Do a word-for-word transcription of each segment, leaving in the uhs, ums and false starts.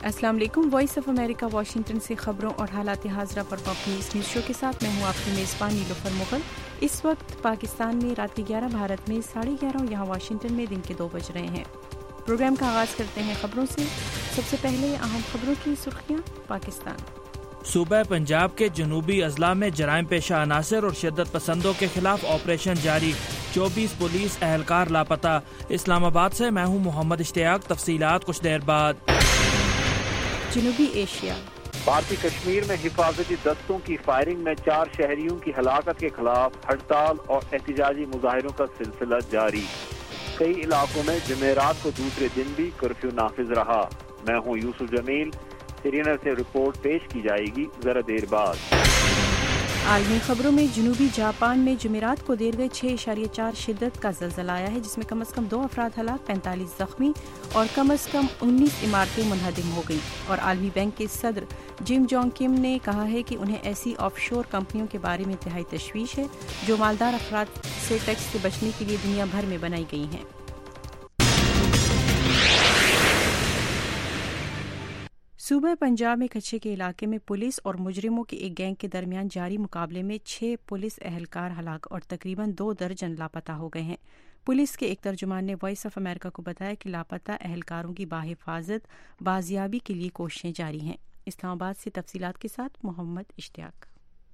السلام علیکم۔ Voice of America Washington سے خبروں اور حالات حاضرہ پر پاپ نیوز نیوز شو کے ساتھ میں ہوں آپ کی میزبان نیلوفر مغل۔ اس وقت پاکستان میں رات کے گیارہ، بھارت میں ساڑھے گیارہ اور یہاں واشنگٹن میں دن کے دو بج رہے ہیں۔ پروگرام کا آغاز کرتے ہیں خبروں سے۔ سب سے پہلے اہم خبروں کی سرخیاں۔ پاکستان صوبہ پنجاب کے جنوبی اضلاع میں جرائم پیشہ عناصر اور شدت پسندوں کے خلاف آپریشن جاری، چوبیس پولیس اہلکار لاپتہ۔ اسلام آباد سے میں ہوں محمد اشتیاق، تفصیلات کچھ دیر بعد۔ جنوبی ایشیا، بھارتی کشمیر میں حفاظتی دستوں کی فائرنگ میں چار شہریوں کی ہلاکت کے خلاف ہڑتال اور احتجاجی مظاہروں کا سلسلہ جاری۔ کئی علاقوں میں جمعرات کو دوسرے دن بھی کرفیو نافذ رہا۔ میں ہوں یوسف جمیل، سری نگر سے رپورٹ پیش کی جائے گی ذرا دیر بعد۔ عالمی خبروں میں جنوبی جاپان میں جمعرات کو دیر گئے چھ اشاریہ چار شدت کا زلزلہ آیا ہے، جس میں کم از کم دو افراد ہلاک، پینتالیس زخمی اور کم از کم انیس عمارتیں منہدم ہو گئیں۔ اور عالمی بینک کے صدر جم جونگ کم نے کہا ہے کہ انہیں ایسی آف شور کمپنیوں کے بارے میں انتہائی تشویش ہے جو مالدار افراد سے ٹیکس سے بچنے کے لیے دنیا بھر میں بنائی گئی ہیں۔ صوبہ پنجاب میں کچھے کے علاقے میں پولیس اور مجرموں کے ایک گینگ کے درمیان جاری مقابلے میں چھ پولیس اہلکار ہلاک اور تقریباً دو درجن لاپتہ ہو گئے ہیں۔ پولیس کے ایک ترجمان نے وائس آف امریکہ کو بتایا کہ لاپتہ اہلکاروں کی بحفاظت بازیابی کے لیے کوششیں جاری ہیں۔ اسلام آباد سے تفصیلات کے ساتھ محمد اشتیاق۔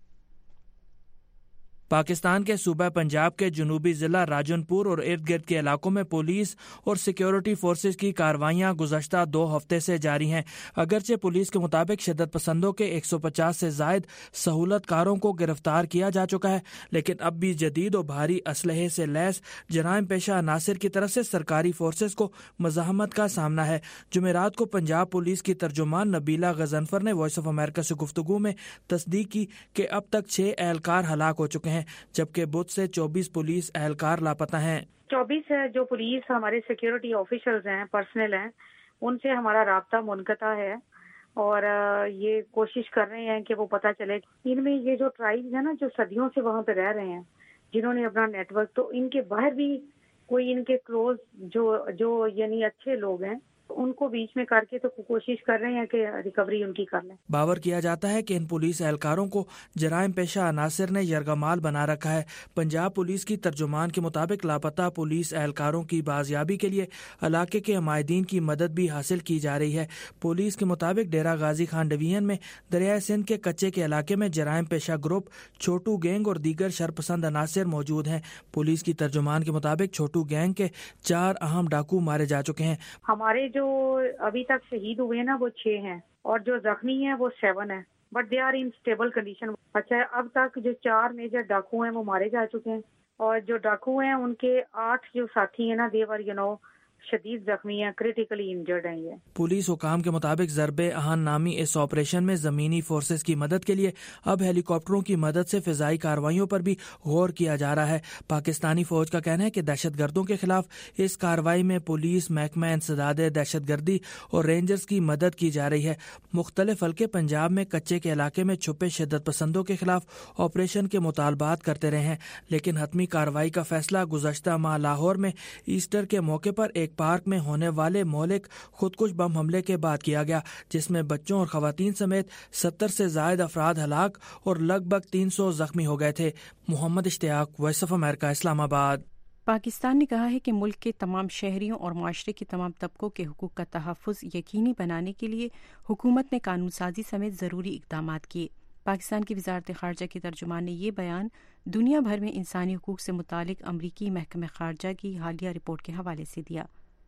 پاکستان کے صوبہ پنجاب کے جنوبی ضلع راجن پور اور ارد گرد کے علاقوں میں پولیس اور سیکیورٹی فورسز کی کارروائیاں گزشتہ دو ہفتے سے جاری ہیں۔ اگرچہ پولیس کے مطابق شدت پسندوں کے ایک سو پچاس سے زائد سہولت کاروں کو گرفتار کیا جا چکا ہے، لیکن اب بھی جدید و بھاری اسلحے سے لیس جرائم پیشہ عناصر کی طرف سے سرکاری فورسز کو مزاحمت کا سامنا ہے۔ جمعرات کو پنجاب پولیس کی ترجمان نبیلہ غضنفر نے وائس آف امریکہ سے گفتگو میں تصدیق کی کہ اب تک چھ اہلکار ہلاک ہو چکے ہیں، جبکہ بدھ سے چوبیس پولیس اہلکار لاپتہ ہیں۔ چوبیس جو پولیس ہمارے سیکیورٹی آفیشلز ہیں، پرسنل ہیں، ان سے ہمارا رابطہ منقطع ہے اور یہ کوشش کر رہے ہیں کہ وہ پتہ چلے۔ ان میں یہ جو ٹرائبز ہیں نا، جو صدیوں سے وہاں پہ رہ رہے ہیں، جنہوں نے اپنا نیٹ ورک، تو ان کے باہر بھی کوئی ان کے کلوز جو جو یعنی اچھے لوگ ہیں، ان کو بیچ میں کر کے تو کوشش کر رہے ہیں کہ ریکوری ان کی کر لیں۔ باور کیا جاتا ہے کہ ان پولیس اہلکاروں کو جرائم پیشہ عناصر نے یرغمال بنا رکھا ہے۔ پنجاب پولیس کی ترجمان کے مطابق لاپتہ پولیس اہلکاروں کی بازیابی کے لیے علاقے کے عمائدین کی مدد بھی حاصل کی جا رہی ہے۔ پولیس کے مطابق ڈیرہ غازی خان ڈویژن میں دریائے سندھ کے کچے کے علاقے میں جرائم پیشہ گروپ چھوٹو گینگ اور دیگر شرپسند عناصر موجود ہیں۔ پولیس کی ترجمان کے مطابق چھوٹو گینگ کے چار اہم ڈاکو مارے جا چکے ہیں۔ ہمارے جو ابھی تک شہید ہوئے نا وہ چھ ہیں اور جو زخمی ہیں وہ سیون ہیں، but they are in stable condition. اچھا، اب تک جو چار میجر ڈاکو ہیں وہ مارے جا چکے ہیں اور جو ڈاکو ہیں ان کے آٹھ جو ساتھی ہیں نا، دے ور یو نو شدید زخمی ہیں، کریٹیکلی انجرڈ ہیں۔ یہ پولیس حکام کے مطابق ضرب اہن نامی اس آپریشن میں زمینی فورسز کی مدد کے لیے اب ہیلی کاپٹروں کی مدد سے فضائی کارروائیوں پر بھی غور کیا جا رہا ہے۔ پاکستانی فوج کا کہنا ہے کہ دہشت گردوں کے خلاف اس کارروائی میں پولیس، محکمہ انسداد دہشت گردی اور رینجرز کی مدد کی جا رہی ہے۔ مختلف حلقے پنجاب میں کچے کے علاقے میں چھپے شدت پسندوں کے خلاف آپریشن کے مطالبات کرتے رہے ہیں، لیکن حتمی کارروائی کا فیصلہ گزشتہ ماہ لاہور میں ایسٹر کے موقع پر ایک پارک میں ہونے والے مہلک خودکش بم حملے کے بعد کیا گیا، جس میں بچوں اور خواتین سمیت ستر سے زائد افراد ہلاک اور لگ بھگ تین سو زخمی ہو گئے تھے۔ محمد اشتیاق، وائس آف امریکہ، اسلام آباد۔ پاکستان نے کہا ہے کہ ملک کے تمام شہریوں اور معاشرے کے تمام طبقوں کے حقوق کا تحفظ یقینی بنانے کے لیے حکومت نے قانون سازی سمیت ضروری اقدامات کیے۔ پاکستان کی وزارت خارجہ کے ترجمان نے یہ بیان دنیا بھر میں انسانی حقوق سے متعلق امریکی محکمہ خارجہ کی حالیہ رپورٹ کے حوالے سے دیا،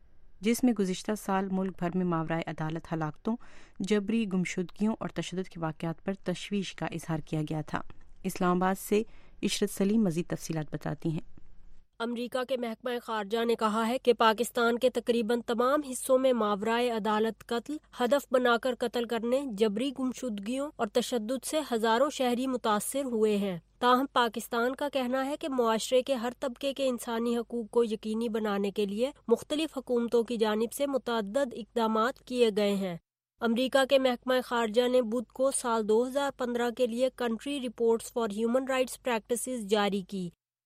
جس میں گزشتہ سال ملک بھر میں ماورائے عدالت ہلاکتوں، جبری گمشدگیوں اور تشدد کے واقعات پر تشویش کا اظہار کیا گیا تھا۔ اسلام آباد سے عشرت سلیم مزید تفصیلات بتاتی ہیں۔ امریکہ کے محکمہ خارجہ نے کہا ہے کہ پاکستان کے تقریباً تمام حصوں میں ماورائے عدالت قتل، ہدف بنا کر قتل کرنے، جبری گمشدگیوں اور تشدد سے ہزاروں شہری متاثر ہوئے ہیں۔ تاہم پاکستان کا کہنا ہے کہ معاشرے کے ہر طبقے کے انسانی حقوق کو یقینی بنانے کے لیے مختلف حکومتوں کی جانب سے متعدد اقدامات کیے گئے ہیں۔ امریکہ کے محکمہ خارجہ نے بدھ کو سال دو ہزار پندرہ کے لیے country reports for human rights practices جاری کی۔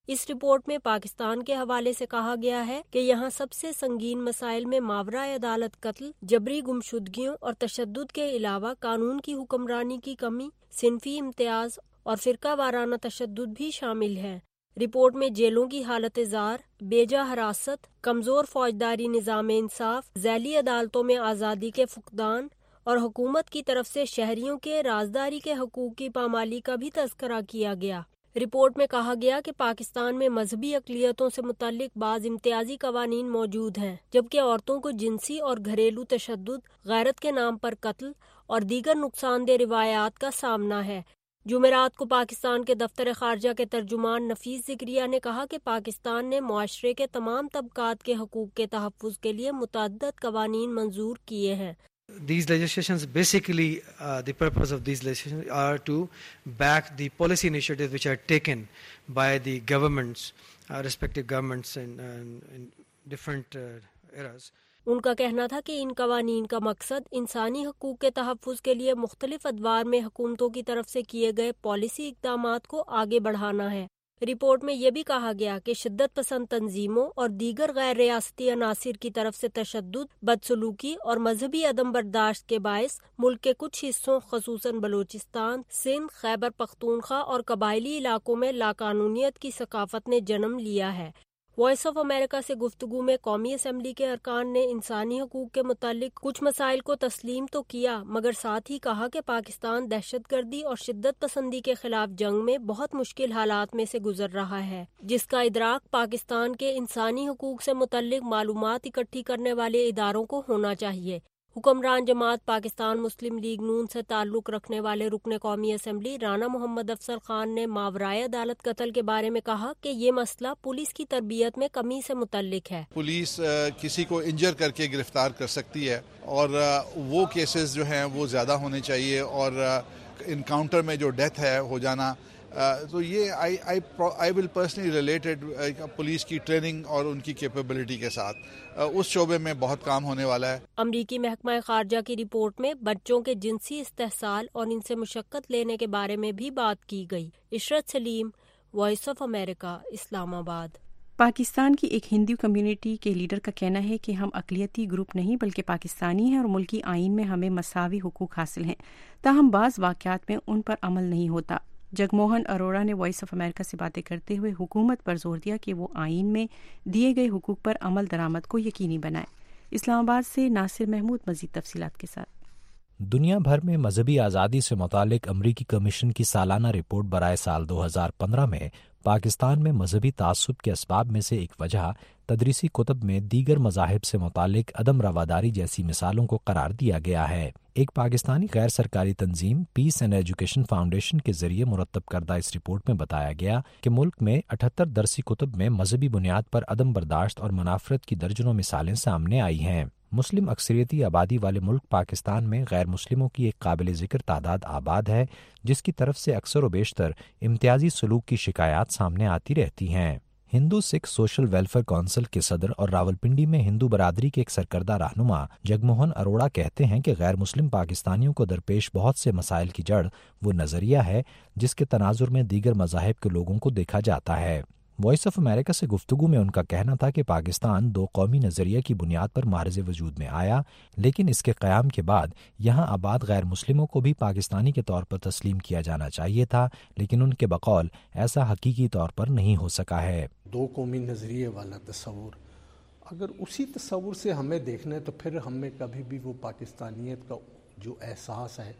اس رپورٹ میں پاکستان کے حوالے سے کہا گیا ہے کہ یہاں سب سے سنگین مسائل میں ماورائے عدالت قتل، جبری گمشدگیوں اور تشدد کے علاوہ قانون کی حکمرانی کی کمی، صنفی امتیاز اور فرقہ وارانہ تشدد بھی شامل ہیں۔ رپورٹ میں جیلوں کی حالت زار، بیجا حراست، کمزور فوجداری نظام انصاف، ذیلی عدالتوں میں آزادی کے فقدان اور حکومت کی طرف سے شہریوں کے رازداری کے حقوق کی پامالی کا بھی تذکرہ کیا گیا۔ رپورٹ میں کہا گیا کہ پاکستان میں مذہبی اقلیتوں سے متعلق بعض امتیازی قوانین موجود ہیں، جبکہ عورتوں کو جنسی اور گھریلو تشدد، غیرت کے نام پر قتل اور دیگر نقصان دہ روایات کا سامنا ہے۔ جمعرات کو پاکستان کے دفتر خارجہ کے ترجمان نفیس ذکریہ نے کہا کہ پاکستان نے معاشرے کے تمام طبقات کے حقوق کے تحفظ کے لیے متعدد قوانین منظور کیے ہیں۔ These legislations basically uh, the purpose of these legislations are to back the policy initiatives which are taken by the governments, uh, respective governments in, uh, in different uh, eras. ان کا کہنا تھا کہ ان قوانین کا مقصد انسانی حقوق کے تحفظ کے لیے مختلف ادوار میں حکومتوں کی طرف سے کیے گئے پالیسی اقدامات کو آگے بڑھانا ہے۔ رپورٹ میں یہ بھی کہا گیا کہ شدت پسند تنظیموں اور دیگر غیر ریاستی عناصر کی طرف سے تشدد، بدسلوکی اور مذہبی عدم برداشت کے باعث ملک کے کچھ حصوں خصوصاً بلوچستان، سندھ، خیبر پختونخوا اور قبائلی علاقوں میں لاقانونیت کی ثقافت نے جنم لیا ہے۔ وائس آف امریکہ سے گفتگو میں قومی اسمبلی کے ارکان نے انسانی حقوق کے متعلق کچھ مسائل کو تسلیم تو کیا، مگر ساتھ ہی کہا کہ پاکستان دہشت گردی اور شدت پسندی کے خلاف جنگ میں بہت مشکل حالات میں سے گزر رہا ہے، جس کا ادراک پاکستان کے انسانی حقوق سے متعلق معلومات اکٹھی کرنے والے اداروں کو ہونا چاہیے۔ حکمران جماعت پاکستان مسلم لیگ نون سے تعلق رکھنے والے رکن قومی اسمبلی رانا محمد افضل خان نے ماورائے عدالت قتل کے بارے میں کہا کہ یہ مسئلہ پولیس کی تربیت میں کمی سے متعلق ہے۔ پولیس کسی کو انجر کر کے گرفتار کر سکتی ہے اور وہ کیسز جو ہیں وہ زیادہ ہونے چاہیے، اور انکاؤنٹر میں جو ڈیتھ ہے ہو جانا، تو یہ I will personally related police کی ٹریننگ اور ان کی کیپیبلٹی کے ساتھ اس شعبے میں بہت کام ہونے والا ہے۔ امریکی محکمہ خارجہ کی رپورٹ میں بچوں کے جنسی استحصال اور ان سے مشقت لینے کے بارے میں بھی بات کی گئی۔ عشرت سلیم، وائس آف امریکہ، اسلام آباد۔ پاکستان کی ایک ہندو کمیونٹی کے لیڈر کا کہنا ہے کہ ہم اقلیتی گروپ نہیں بلکہ پاکستانی ہیں اور ملکی آئین میں ہمیں مساوی حقوق حاصل ہیں، تاہم بعض واقعات میں ان پر عمل نہیں ہوتا۔ جگموہن اروڑا نے وائس آف امریکہ سے باتیں کرتے ہوئے حکومت پر زور دیا کہ وہ آئین میں دیے گئے حقوق پر عمل درآمد کو یقینی بنائے۔ اسلام آباد سے ناصر محمود مزید تفصیلات کے ساتھ۔ دنیا بھر میں مذہبی آزادی سے متعلق امریکی کمیشن کی سالانہ رپورٹ برائے سال دو ہزار پندرہ میں پاکستان میں مذہبی تعصب کے اسباب میں سے ایک وجہ تدریسی کتب میں دیگر مذاہب سے متعلق عدم رواداری جیسی مثالوں کو قرار دیا گیا ہے۔ ایک پاکستانی غیر سرکاری تنظیم پیس اینڈ ایجوکیشن فاؤنڈیشن کے ذریعے مرتب کردہ اس رپورٹ میں بتایا گیا کہ ملک میں اٹھہتر درسی کتب میں مذہبی بنیاد پر عدم برداشت اور منافرت کی درجنوں مثالیں سامنے آئی ہیں۔ مسلم اکثریتی آبادی والے ملک پاکستان میں غیر مسلموں کی ایک قابل ذکر تعداد آباد ہے، جس کی طرف سے اکثر و بیشتر امتیازی سلوک کی شکایات سامنے آتی رہتی ہیں۔ Hindu Sikh social welfare council کے صدر اور راولپنڈی میں ہندو برادری کے ایک سرکردہ رہنما جگموہن اروڑا کہتے ہیں کہ غیر مسلم پاکستانیوں کو درپیش بہت سے مسائل کی جڑ وہ نظریہ ہے جس کے تناظر میں دیگر مذاہب کے لوگوں کو دیکھا جاتا ہے۔ وائس آف امریکہ سے گفتگو میں ان کا کہنا تھا کہ پاکستان دو قومی نظریے کی بنیاد پر معرض وجود میں آیا، لیکن اس کے قیام کے بعد یہاں آباد غیر مسلموں کو بھی پاکستانی کے طور پر تسلیم کیا جانا چاہیے تھا، لیکن ان کے بقول ایسا حقیقی طور پر نہیں ہو سکا ہے۔ دو قومی نظریے والا تصور اگر اسی تصور سے ہمیں دیکھنا ہے تو پھر ہمیں کبھی بھی وہ پاکستانیت کا جو احساس ہے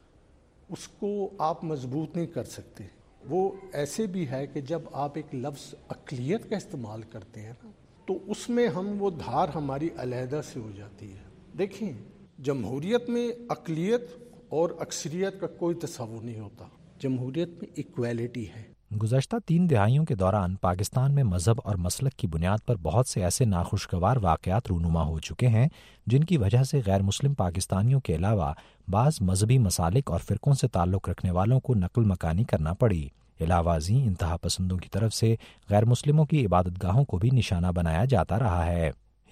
اس کو آپ مضبوط نہیں کر سکتے۔ وہ ایسے بھی ہے کہ جب آپ ایک لفظ اقلیت کا استعمال کرتے ہیں نا تو اس میں ہم وہ دھار ہماری علیحدہ سے ہو جاتی ہے۔ دیکھیں، جمہوریت میں اقلیت اور اکثریت کا کوئی تصور نہیں ہوتا، جمہوریت میں ایکویلٹی ہے۔ گزشتہ تین دہائیوں کے دوران پاکستان میں مذہب اور مسلک کی بنیاد پر بہت سے ایسے ناخوشگوار واقعات رونما ہو چکے ہیں جن کی وجہ سے غیر مسلم پاکستانیوں کے علاوہ بعض مذہبی مسالک اور فرقوں سے تعلق رکھنے والوں کو نقل مکانی کرنا پڑی۔ علاوہ ازیں انتہا پسندوں کی طرف سے غیر مسلموں کی عبادت گاہوں کو بھی نشانہ بنایا جاتا رہا ہے۔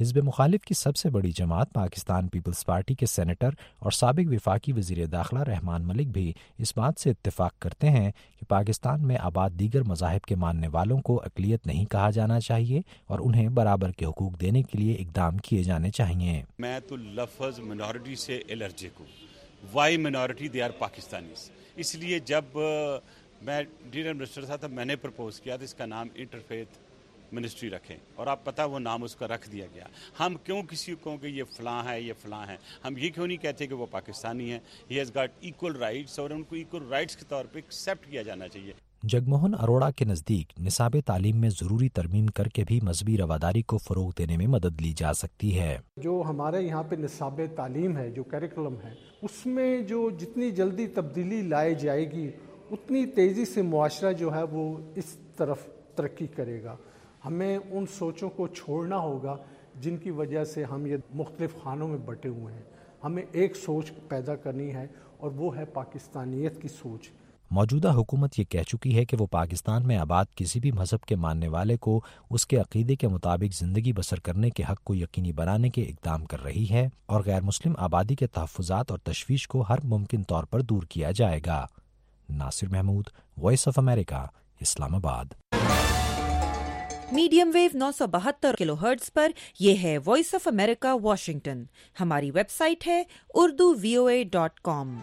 حزب مخالف کی سب سے بڑی جماعت پاکستان پیپلز پارٹی کے سینیٹر اور سابق وفاقی وزیر داخلہ رحمان ملک بھی اس بات سے اتفاق کرتے ہیں کہ پاکستان میں آباد دیگر مذاہب کے ماننے والوں کو اقلیت نہیں کہا جانا چاہیے اور انہیں برابر کے حقوق دینے کے لیے اقدام کیے جانے چاہیے۔ میں تو لفظ منارٹی سے الرجک ہوں۔ Why minority they are Pakistanis, اس لیے جب میں ڈیٹر منسٹر تھا تب میں نے پرپوز کیا تھا اس کا نام انٹرفیتھ منسٹری رکھیں، اور آپ پتہ وہ نام اس کا رکھ دیا گیا۔ ہم کیوں کسی کو کہ یہ فلاں ہے یہ فلاں ہے، ہم یہ کیوں نہیں کہتے کہ وہ پاکستانی ہیں؟ He has got equal rights, اور ان کو ایکول رائٹس کے طور پہ ایکسیپٹ کیا جانا چاہیے۔ جگموہن اروڑا کے نزدیک نصاب تعلیم میں ضروری ترمیم کر کے بھی مذہبی رواداری کو فروغ دینے میں مدد لی جا سکتی ہے۔ جو ہمارے یہاں پہ نصاب تعلیم ہے، جو کیریکولم ہے، اس میں جو جتنی جلدی تبدیلی لائی جائے گی اتنی تیزی سے معاشرہ جو ہے وہ اس طرف ترقی کرے گا۔ ہمیں ان سوچوں کو چھوڑنا ہوگا جن کی وجہ سے ہم یہ مختلف خانوں میں بٹے ہوئے ہیں۔ ہمیں ایک سوچ پیدا کرنی ہے اور وہ ہے پاکستانیت کی سوچ۔ موجودہ حکومت یہ کہہ چکی ہے کہ وہ پاکستان میں آباد کسی بھی مذہب کے ماننے والے کو اس کے عقیدے کے مطابق زندگی بسر کرنے کے حق کو یقینی بنانے کے اقدام کر رہی ہے اور غیر مسلم آبادی کے تحفظات اور تشویش کو ہر ممکن طور پر دور کیا جائے گا۔ Nasir Mahmood, voice of America, Islamabad. Medium view نو سو بہتر کلو ہرٹز پر یہ ہے وائس آف امریکہ واشنگٹن۔ ہماری ویب سائٹ ہے Urdu V O A dot کام۔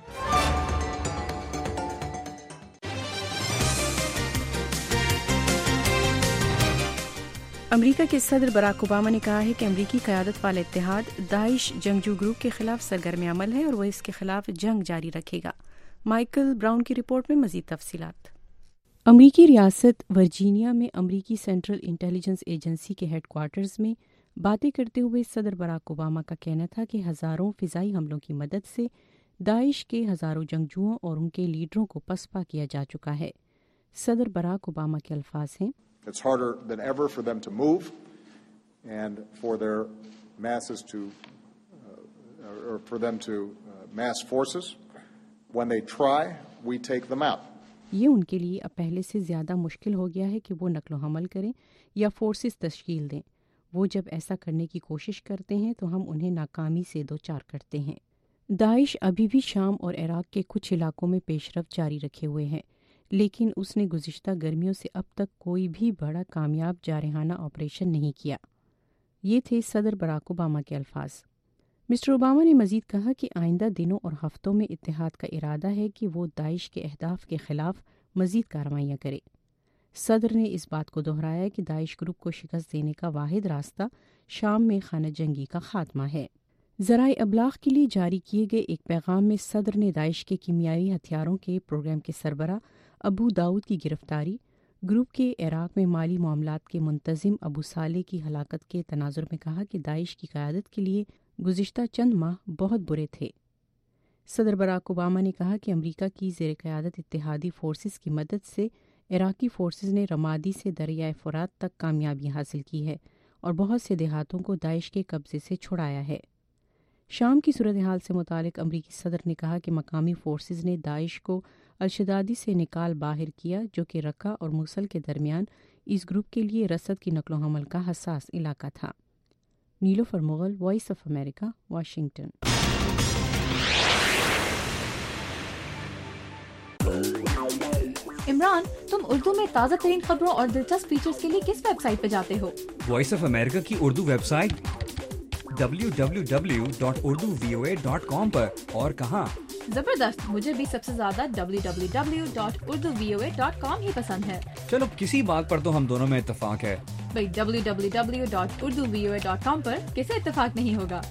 امریکہ کے صدر براک اوباما نے کہا ہے کہ امریکی قیادت والا اتحاد داعش جنگجو گروپ کے خلاف سرگرم عمل ہے اور وہ اس کے خلاف جنگ جاری رکھے گا۔ مائیکل براؤن کی رپورٹ میں مزید تفصیلات۔ امریکی ریاست ورجینیا میں امریکی سینٹرل انٹیلیجنس ایجنسی کے ہیڈ کوارٹرز میں باتیں کرتے ہوئے صدر براک اوباما کا کہنا تھا کہ ہزاروں فضائی حملوں کی مدد سے داعش کے ہزاروں جنگجوؤں اور ان کے لیڈروں کو پسپا کیا جا چکا ہے۔ صدر براک اوباما کے الفاظ ہیں، It's harder than ever for them to move and for their masses to, uh, or for them to uh, mass forces. When they try, we take them out. یہ ان کے لیے اب پہلے سے زیادہ مشکل ہو گیا ہے کہ وہ نقل و حمل کریں یا فورسز تشکیل دیں۔ وہ جب ایسا کرنے کی کوشش کرتے ہیں تو ہم انہیں ناکامی سے دوچار کرتے ہیں۔ داعش ابھی بھی شام اور عراق کے کچھ علاقوں میں پیش رفت جاری رکھے ہوئے ہیں، لیکن اس نے گزشتہ گرمیوں سے اب تک کوئی بھی بڑا کامیاب جارحانہ آپریشن نہیں کیا۔ یہ تھے صدر براک اوباما کے الفاظ۔ مسٹر اوباما نے مزید کہا کہ آئندہ دنوں اور ہفتوں میں اتحاد کا ارادہ ہے کہ وہ داعش کے اہداف کے خلاف مزید کارروائیاں کرے۔ صدر نے اس بات کو دہرایا کہ داعش گروپ کو شکست دینے کا واحد راستہ شام میں خانہ جنگی کا خاتمہ ہے۔ ذرائع ابلاغ کے لیے جاری کیے گئے ایک پیغام میں صدر نے داعش کے کیمیاوی ہتھیاروں کے پروگرام کے سربراہ ابو داؤد کی گرفتاری، گروپ کے عراق میں مالی معاملات کے منتظم ابو صالح کی ہلاکت کے تناظر میں کہا کہ داعش کی قیادت کے لیے گزشتہ چند ماہ بہت برے تھے۔ صدر براک اوباما نے کہا کہ امریکہ کی زیر قیادت اتحادی فورسز کی مدد سے عراقی فورسز نے رمادی سے دریائے فرات تک کامیابی حاصل کی ہے اور بہت سے دیہاتوں کو داعش کے قبضے سے چھڑایا ہے۔ شام کی صورتحال سے متعلق امریکی صدر نے کہا کہ مقامی فورسز نے داعش کو الشدادی سے نکال باہر کیا، جو کہ رقہ اور موصل کے درمیان اس گروپ کے لیے رسد کی نقل و حمل کا حساس علاقہ تھا۔ Nilofar Mughal, voice of America, Washington. Imran, تم اردو میں تازہ ترین خبروں اور دلچسپ فیچرز کے لیے کس ویب سائٹ پہ جاتے ہو؟ وائس آف امریکہ کی Urdu website W W W dot Urdu V O A dot com پر۔ اور کہاں؟ زبردست، مجھے بھی سب سے زیادہ W W W dot Urdu V O A dot com ہی پسند ہے۔ چلو کسی بات پر تو ہم دونوں میں اتفاق ہے۔ بھائی W W W dot Urdu V O A dot com پر کسے اتفاق نہیں ہوگا؟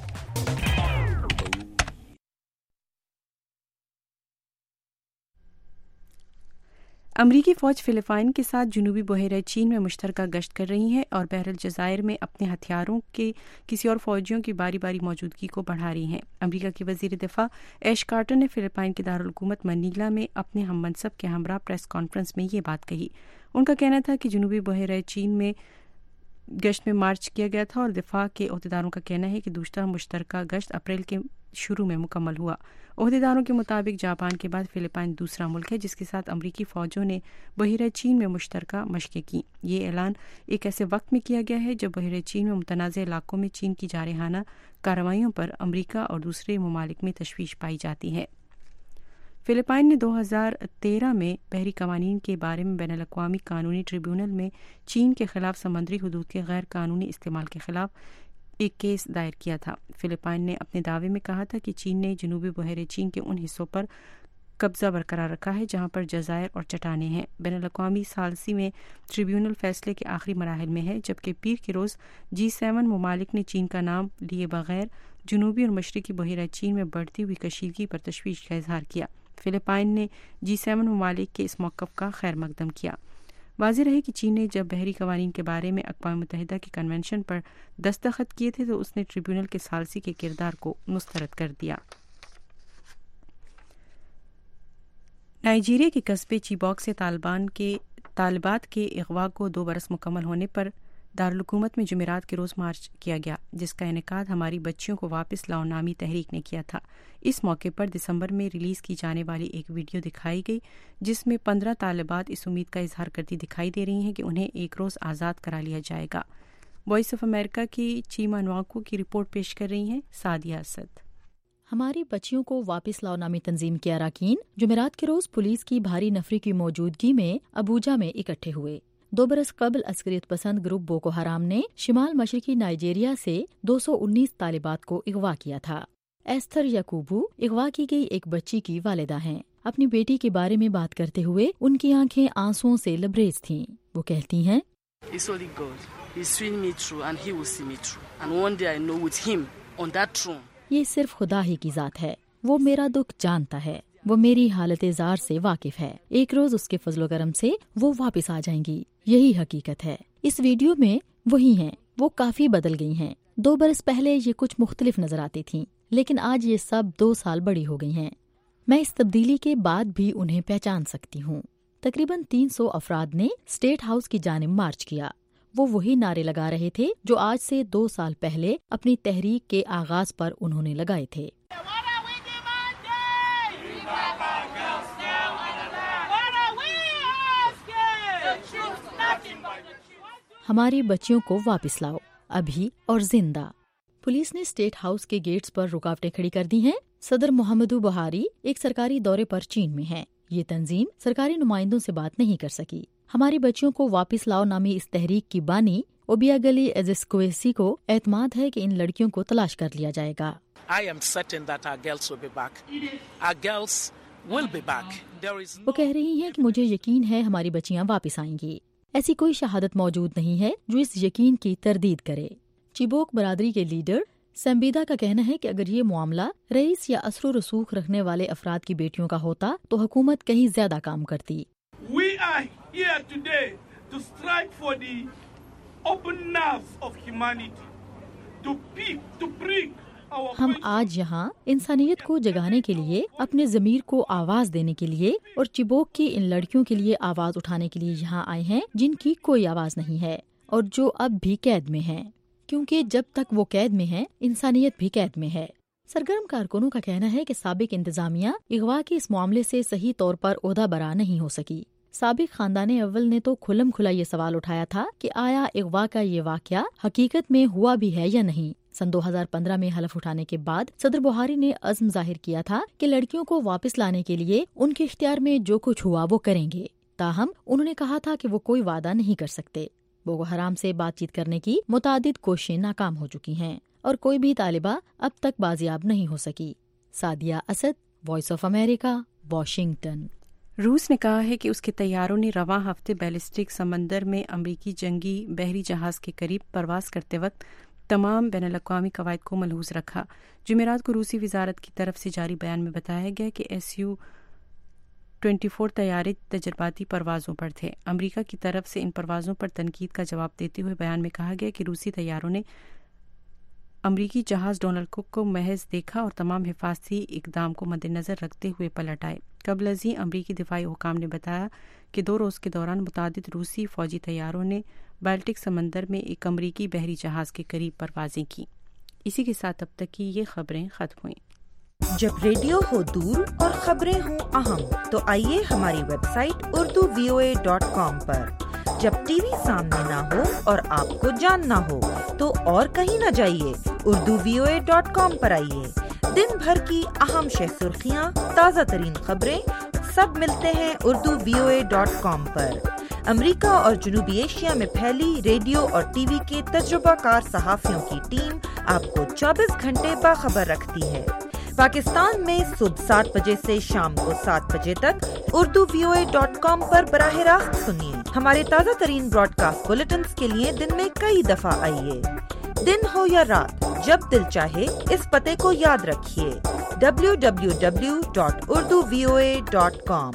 امریکی فوج فلپائن کے ساتھ جنوبی بحیرہ چین میں مشترکہ گشت کر رہی ہے اور بحر الجزائر میں اپنے ہتھیاروں کے کسی اور فوجیوں کی باری باری موجودگی کو بڑھا رہی ہیں۔ امریکہ کے وزیر دفاع ایش کارٹر نے فلپائن کے دارالحکومت منیلا میں اپنے ہم منصب کے ہمراہ پریس کانفرنس میں یہ بات کہی۔ ان کا کہنا تھا کہ جنوبی بحیرہ چین میں گشت میں مارچ کیا گیا تھا اور دفاع کے عہدیداروں کا کہنا ہے کہ دوسرا مشترکہ گشت اپریل کے शुरू में मुकम्मल हुआ। ओहदेदारों के मुताबिक जापान के बाद फिलिपाइन दूसरा मुल्क है जिसके साथ अमरीकी फ़ौजों ने बहिरा चीन में मुश्तरका मशक़ें की। ये ऐलान एक ऐसे वक्त में किया गया है जब बहिरा चीन में मुतनाज़ इलाकों में चीन की जारहाना कार्रवाइयों पर अमरीका और दूसरे ममालिक में तशवीश पाई जाती है। फिलिपाइन ने दो हज़ार तेरह में बहरी कवानीन के बारे में बैनुल अक़वामी कानूनी ट्रिब्यूनल में चीन के खिलाफ समुद्री हुदूद के गैर कानूनी इस्तेमाल के खिलाफ एक केस दायर किया था। फिलिपाइन ने अपने दावे में कहा था कि चीन ने जनूबी बहरे चीन के उन हिस्सों पर कब्जा बरकरार रखा है जहां पर जज़ायर और चट्टानें हैं। बैनुल अक़वामी सालसी में ट्रिब्यूनल फैसले के आखिरी मराहिल में है, जबकि पीर के रोज़ जी सेवन ममालिक ने चीन का नाम लिए बगैर जनूबी और मशरक़ी बहरा चीन में बढ़ती हुई कशीदगी पर तशवीश का इजहार किया। फिलिपाइन ने जी सेवन ममालिक के इस मौक़िफ़ का खैर मकदम किया। वाज़ेह रहे कि चीन ने जब बहरी कवानीन के बारे में अक़वाम मुत्तहिदा के कन्वेंशन पर दस्तखत किए थे तो उसने ट्रिब्यूनल के सालसी के किरदार को मुस्तरद कर दिया। नाइजीरिया के कस्बे चिबॉक से तालिबान के तालिबात के अगवा को दो बरस मुकम्मल होने पर दारुल हुकूमत में जुमेरात के रोज़ मार्च किया गया, जिसका इनेकाद हमारी बच्चियों को वापस लाओ नामी तहरीक ने किया था। इस मौके पर दिसंबर में रिलीज़ की जाने वाली एक वीडियो दिखाई गई जिसमें पंद्रह तालिबात इस उम्मीद का इजहार करती दिखाई दे रही हैं कि उन्हें एक रोज़ आज़ाद करा लिया जाएगा। वॉइस ऑफ अमेरिका की चीमा नवाको की रिपोर्ट पेश कर रही हैं सादिया असद। हमारी बच्चियों को वापस लाओ नामी तंजीम के अरकान जुमेरात के रोज़ पुलिस की भारी नफरी की मौजूदगी में अबूजा में इकट्ठे हुए। दो बरस कबल अस्करियत पसंद ग्रुप बोको हराम ने शिमाल मशरकी नाइजीरिया से दो सौ उन्नीस तालिबात को अगवा किया था। एस्थर याकूबू अगवा की गई एक बच्ची की वालिदा हैं। अपनी बेटी के बारे में बात करते हुए उनकी आंखें आंसुओं से लबरेज थीं। वो कहती हैं, ये सिर्फ खुदा ही की जात है, वो मेरा दुख जानता है, वो मेरी हालत जार से वाकिफ है। एक रोज उसके फजलो करम से वो वापस आ जाएंगी, यही हकीकत है। इस वीडियो में वही हैं, वो काफी बदल गई हैं। दो बरस पहले ये कुछ मुख्तलिफ नजर आती थीं, लेकिन आज ये सब दो साल बड़ी हो गई हैं। मैं इस तब्दीली के बाद भी उन्हें पहचान सकती हूँ। तकरीबन तीन सौ अफराद ने स्टेट हाउस की जानिब मार्च किया। वो वही नारे लगा रहे थे जो आज से दो साल पहले अपनी तहरीक के आगाज पर उन्होंने लगाए थे। हमारी बच्चियों को वापस लाओ, अभी और जिंदा। पुलिस ने स्टेट हाउस के गेट्स पर रुकावटें खड़ी कर दी हैं। सदर मोहम्मदू बुहारी एक सरकारी दौरे पर चीन में हैं। ये तंजीम सरकारी नुमाइंदों से बात नहीं कर सकी। हमारी बच्चियों को वापस लाओ नामी इस तहरीक की बानी ओबियागली एजेस्क्वेसी को एतमाद है कि इन लड़कियों को तलाश कर लिया जाएगा। वो कह रही हैं कि मुझे यकीन है हमारी बच्चियां वापस आएंगी। ऐसी कोई शहादत मौजूद नहीं है जो इस यकीन की तरदीद करे। चिबोक बरादरी के लीडर संबीदा का कहना है कि अगर ये मामला रईस या असर रसूख रखने वाले अफराद की बेटियों का होता तो हुकूमत कहीं ज्यादा काम करती। We are here today to strike for the open nerves of humanity, to pick, to prick our हम आज यहाँ इंसानियत को जगाने के लिए, अपने ज़मीर को आवाज देने के लिए और चिबोक की इन लड़कियों के लिए आवाज उठाने के लिए यहाँ आए हैं जिनकी कोई आवाज नहीं है और जो अब भी कैद में हैं, क्योंकि जब तक वो कैद में हैं, इंसानियत भी कैद में है। सरगर्म कारकुनों का कहना है कि साबिक इंतजामिया अगवा के इस मामले से सही तौर पर ओहदा बरा नहीं हो सकी। साबिक खानदान अव्वल ने तो खुलम खुला ये सवाल उठाया था कि आया अगवा का ये वाकया हकीकत में हुआ भी है या नहीं। सन दो हज़ार पंद्रह में हलफ उठाने के बाद सदर बुहारी ने अज़्म जाहिर किया था कि लड़कियों को वापस लाने के लिए उनके इख्तियार में जो कुछ हुआ वो करेंगे। ताहम उन्होंने कहा था कि वो कोई वादा नहीं कर सकते। बोको हराम से बातचीत करने की मुतादिद कोशिशें नाकाम हो चुकी हैं और कोई भी तालिबा अब तक बाजियाब नहीं हो सकी। Sadia Asad, voice of America, Washington. रूस ने कहा है कि उसके तैयारों ने रवां हफ्ते बैलिस्टिक समंदर में अमरीकी जंगी बहरी जहाज के करीब परवास करते वक्त तमाम बैनुल अक़वामी कवायद को मलहूज़ रखा। जुमेरात को रूसी वजारत की तरफ से जारी बयान में बताया गया कि एस यू ट्वेंटी फोर तैयारे तजर्बाती परवाज़ों पर थे। अमरीका की तरफ से इन परवाज़ों पर तनकीद का जवाब देते हुए बयान में कहा गया कि रूसी तैयारों ने अमरीकी जहाज डोनाल्ड कुक को महज देखा और तमाम हिफाजती इकदाम को मद्देनजर रखते हुए पलट आए। कबल अज़ीं अमरीकी दिफाई हुकाम ने बताया कि दो रोज़ के दौरान मुतादिद रूसी फौजी तैयारों ने बाल्टिक समंदर में एक अमरीकी बहरी जहाज के करीब परवाजें की। इसी के साथ अब तक की ये खबरें खत्म हुईं। جب ریڈیو ہو دور اور خبریں ہوں اہم تو آئیے ہماری website Urdu V O A dot com پر۔ جب ٹی وی سامنے نہ ہو اور آپ کو جاننا ہو تو اور کہیں نہ جائیے، Urdu V O A dot com پر آئیے۔ دن بھر کی اہم شہ سرخیاں، تازہ ترین خبریں سب ملتے ہیں Urdu V O A dot com پر۔ امریکہ اور جنوبی ایشیا میں پھیلی ریڈیو اور ٹی وی کے تجربہ کار صحافیوں کی ٹیم آپ کو چوبیس گھنٹے باخبر رکھتی ہے۔ پاکستان میں صبح سات بجے سے شام کو سات بجے تک Urdu V O A dot com پر براہ راست سنیے۔ ہمارے تازہ ترین براڈ کاسٹ بلیٹنز کے لیے دن میں کئی دفعہ آئیے۔ دن ہو یا رات، جب دل چاہے اس پتے کو یاد رکھیے، W W W dot Urdu V O A dot com.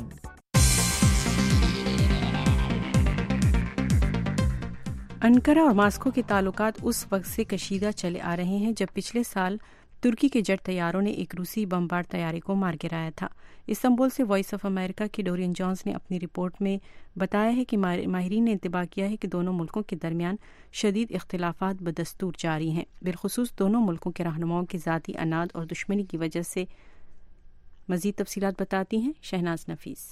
Ankara اور ماسکو کے تعلقات اس وقت سے کشیدہ چلے آ رہے ہیں جب پچھلے سال ترکی کے جیٹ طیاروں نے ایک روسی بمبار طیارے کو مار گرایا تھا۔ استنبول سے وائس آف امریکہ کے ڈورین جونز نے اپنی رپورٹ میں بتایا ہے کہ ماہرین نے انتباہ کیا ہے کہ دونوں ملکوں کے درمیان شدید اختلافات بدستور جاری ہیں، بالخصوص دونوں ملکوں کے رہنماؤں کے ذاتی اناد اور دشمنی کی وجہ سے۔ مزید تفصیلات بتاتی ہیں شہناز نفیس۔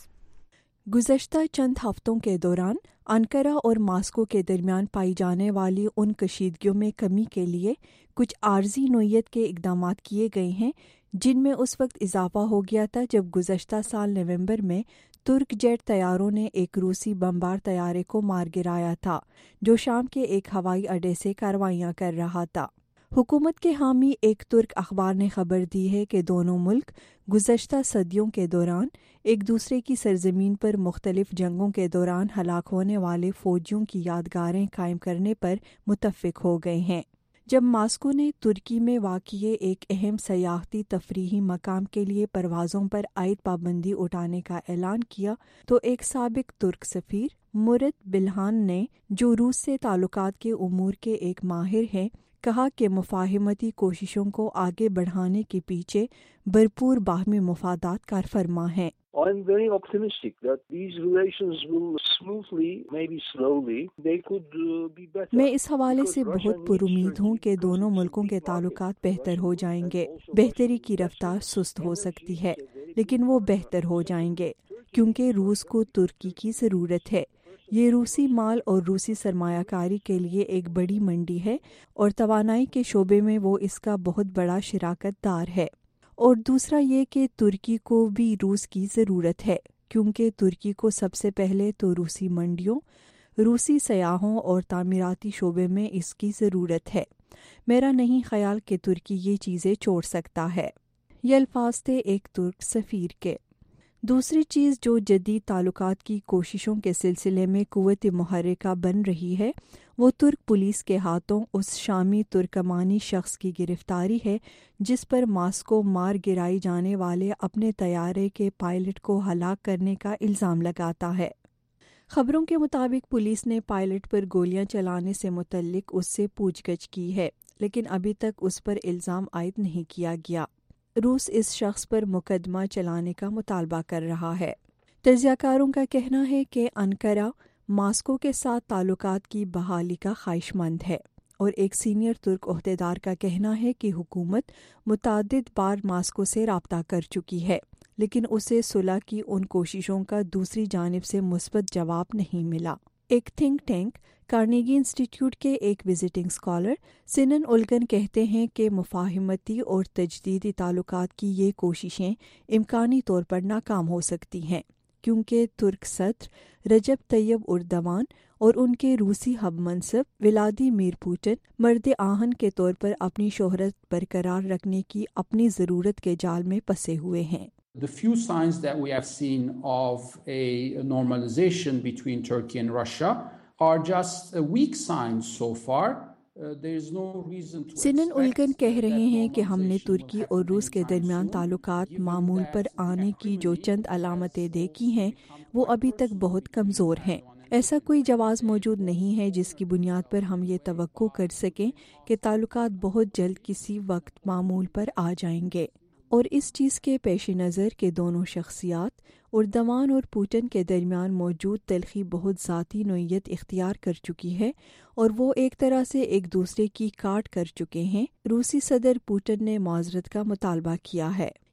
گزشتہ چند ہفتوں کے دوران انقرہ اور ماسکو کے درمیان پائی جانے والی ان کشیدگیوں میں کمی کے لیے کچھ عارضی نوعیت کے اقدامات کیے گئے ہیں، جن میں اس وقت اضافہ ہو گیا تھا جب گزشتہ سال نومبر میں ترک جیٹ طیاروں نے ایک روسی بمبار طیارے کو مار گرایا تھا جو شام کے ایک ہوائی اڈے سے کارروائیاں کر رہا تھا۔ حکومت کے حامی ایک ترک اخبار نے خبر دی ہے کہ دونوں ملک گزشتہ صدیوں کے دوران ایک دوسرے کی سرزمین پر مختلف جنگوں کے دوران ہلاک ہونے والے فوجیوں کی یادگاریں قائم کرنے پر متفق ہو گئے ہیں۔ جب ماسکو نے ترکی میں واقع ایک اہم سیاحتی تفریحی مقام کے لیے پروازوں پر عائد پابندی اٹھانے کا اعلان کیا تو ایک سابق ترک سفیر مرت بلہان نے، جو روس سے تعلقات کے امور کے ایک ماہر ہیں، کہا کہ مفاہمتی کوششوں کو آگے بڑھانے کے پیچھے بھرپور باہمی مفادات کار فرما ہیں۔ I'm very optimistic that these relations will smoothly, maybe slowly, they could uh, be better. میں اس حوالے سے بہت پر امید ہوں کہ دونوں ملکوں کے تعلقات بہتر ہو جائیں گے۔ بہتری کی رفتار سست ہو سکتی ہے، لیکن وہ بہتر ہو جائیں گے کیونکہ روس کو ترکی کی ضرورت ہے۔ یہ روسی مال اور روسی سرمایہ کاری کے لیے ایک بڑی منڈی ہے اور توانائی کے شعبے میں وہ اس کا بہت بڑا شراکت دار ہے۔ اور دوسرا یہ کہ ترکی کو بھی روس کی ضرورت ہے کیونکہ ترکی کو سب سے پہلے تو روسی منڈیوں، روسی سیاحوں اور تعمیراتی شعبے میں اس کی ضرورت ہے۔ میرا نہیں خیال کہ ترکی یہ چیزیں چھوڑ سکتا ہے۔ یہ الفاظ تھے ایک ترک سفیر کے۔ دوسری چیز جو جدید تعلقات کی کوششوں کے سلسلے میں قوت محرکہ بن رہی ہے وہ ترک پولیس کے ہاتھوں اس شامی ترکمانی شخص کی گرفتاری ہے جس پر ماسکو مار گرائی جانے والے اپنے طیارے کے پائلٹ کو ہلاک کرنے کا الزام لگاتا ہے۔ خبروں کے مطابق پولیس نے پائلٹ پر گولیاں چلانے سے متعلق اس سے پوچھ گچھ کی ہے، لیکن ابھی تک اس پر الزام عائد نہیں کیا گیا۔ روس اس شخص پر مقدمہ چلانے کا مطالبہ کر رہا ہے۔ تجزیہ کاروں کا کہنا ہے کہ انقرہ ماسکو کے ساتھ تعلقات کی بحالی کا خواہش مند ہے، اور ایک سینئر ترک عہدیدار کا کہنا ہے کہ حکومت متعدد بار ماسکو سے رابطہ کر چکی ہے، لیکن اسے صلح کی ان کوششوں کا دوسری جانب سے مثبت جواب نہیں ملا۔ ایک تھنک ٹینک کارنیگی انسٹی ٹیوٹ کے ایک وزٹنگ اسکالر سنن اولگن کہتے ہیں کہ مفاہمتی اور تجدیدی تعلقات کی یہ کوششیں امکانی طور پر ناکام ہو سکتی ہیں کیونکہ ترک صدر رجب طیب اردوان اور ان کے روسی ہم منصب ولادیمیر پوٹن مرد آہن کے طور پر اپنی شہرت برقرار رکھنے کی اپنی ضرورت کے جال میں پھنسے ہوئے ہیں۔ The few signs that we have seen of a normalization between Turkey and Russia are just weak signs so far. Uh, there is no reason to سنن اولگن کہہ رہے ہیں کہ ہم نے ترکی اور روس کے درمیان تعلقات معمول پر آنے کی جو چند علامتیں دیکھی ہیں وہ ابھی تک بہت کمزور ہیں۔ ایسا کوئی جواز موجود نہیں ہے جس کی بنیاد پر ہم یہ توقع کر سکیں کہ تعلقات بہت جلد کسی وقت معمول پر آ جائیں گے۔ اور اس چیز کے پیش نظر کہ دونوں شخصیات اردوان اور پوٹن کے درمیان موجود تلخی بہت ذاتی نوعیت اختیار کر چکی ہے اور وہ ایک طرح سے ایک دوسرے کی کاٹ کر چکے ہیں، روسی صدر پوٹن نے معذرت کا مطالبہ کیا ہے۔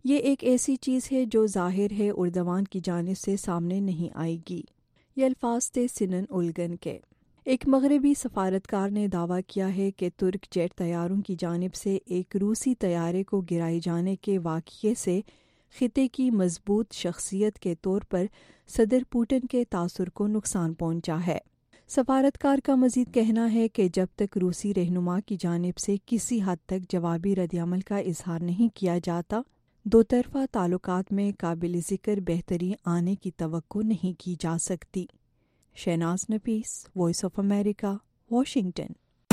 یہ ایک ایسی چیز ہے جو ظاہر ہے اردوان کی جانب سے سامنے نہیں آئے گی۔ یہ الفاظ تھے سنن اولگن کے۔ ایک مغربی سفارتکار نے دعویٰ کیا ہے کہ ترک جیٹ طیاروں کی جانب سے ایک روسی طیارے کو گرائے جانے کے واقعے سے خطے کی مضبوط شخصیت کے طور پر صدر پوٹن کے تاثر کو نقصان پہنچا ہے۔ سفارتکار کا مزید کہنا ہے کہ جب تک روسی رہنما کی جانب سے کسی حد تک جوابی ردعمل کا اظہار نہیں کیا جاتا، دو طرفہ تعلقات میں قابل ذکر بہتری آنے کی توقع نہیں کی جا سکتی۔ Shahnaz Nafees, voice of America, Washington.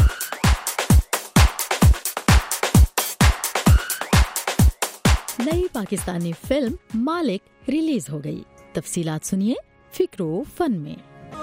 نئی پاکستانی فلم مالک ریلیز ہو گئی۔ تفصیلات سنیے فکر و فن میں۔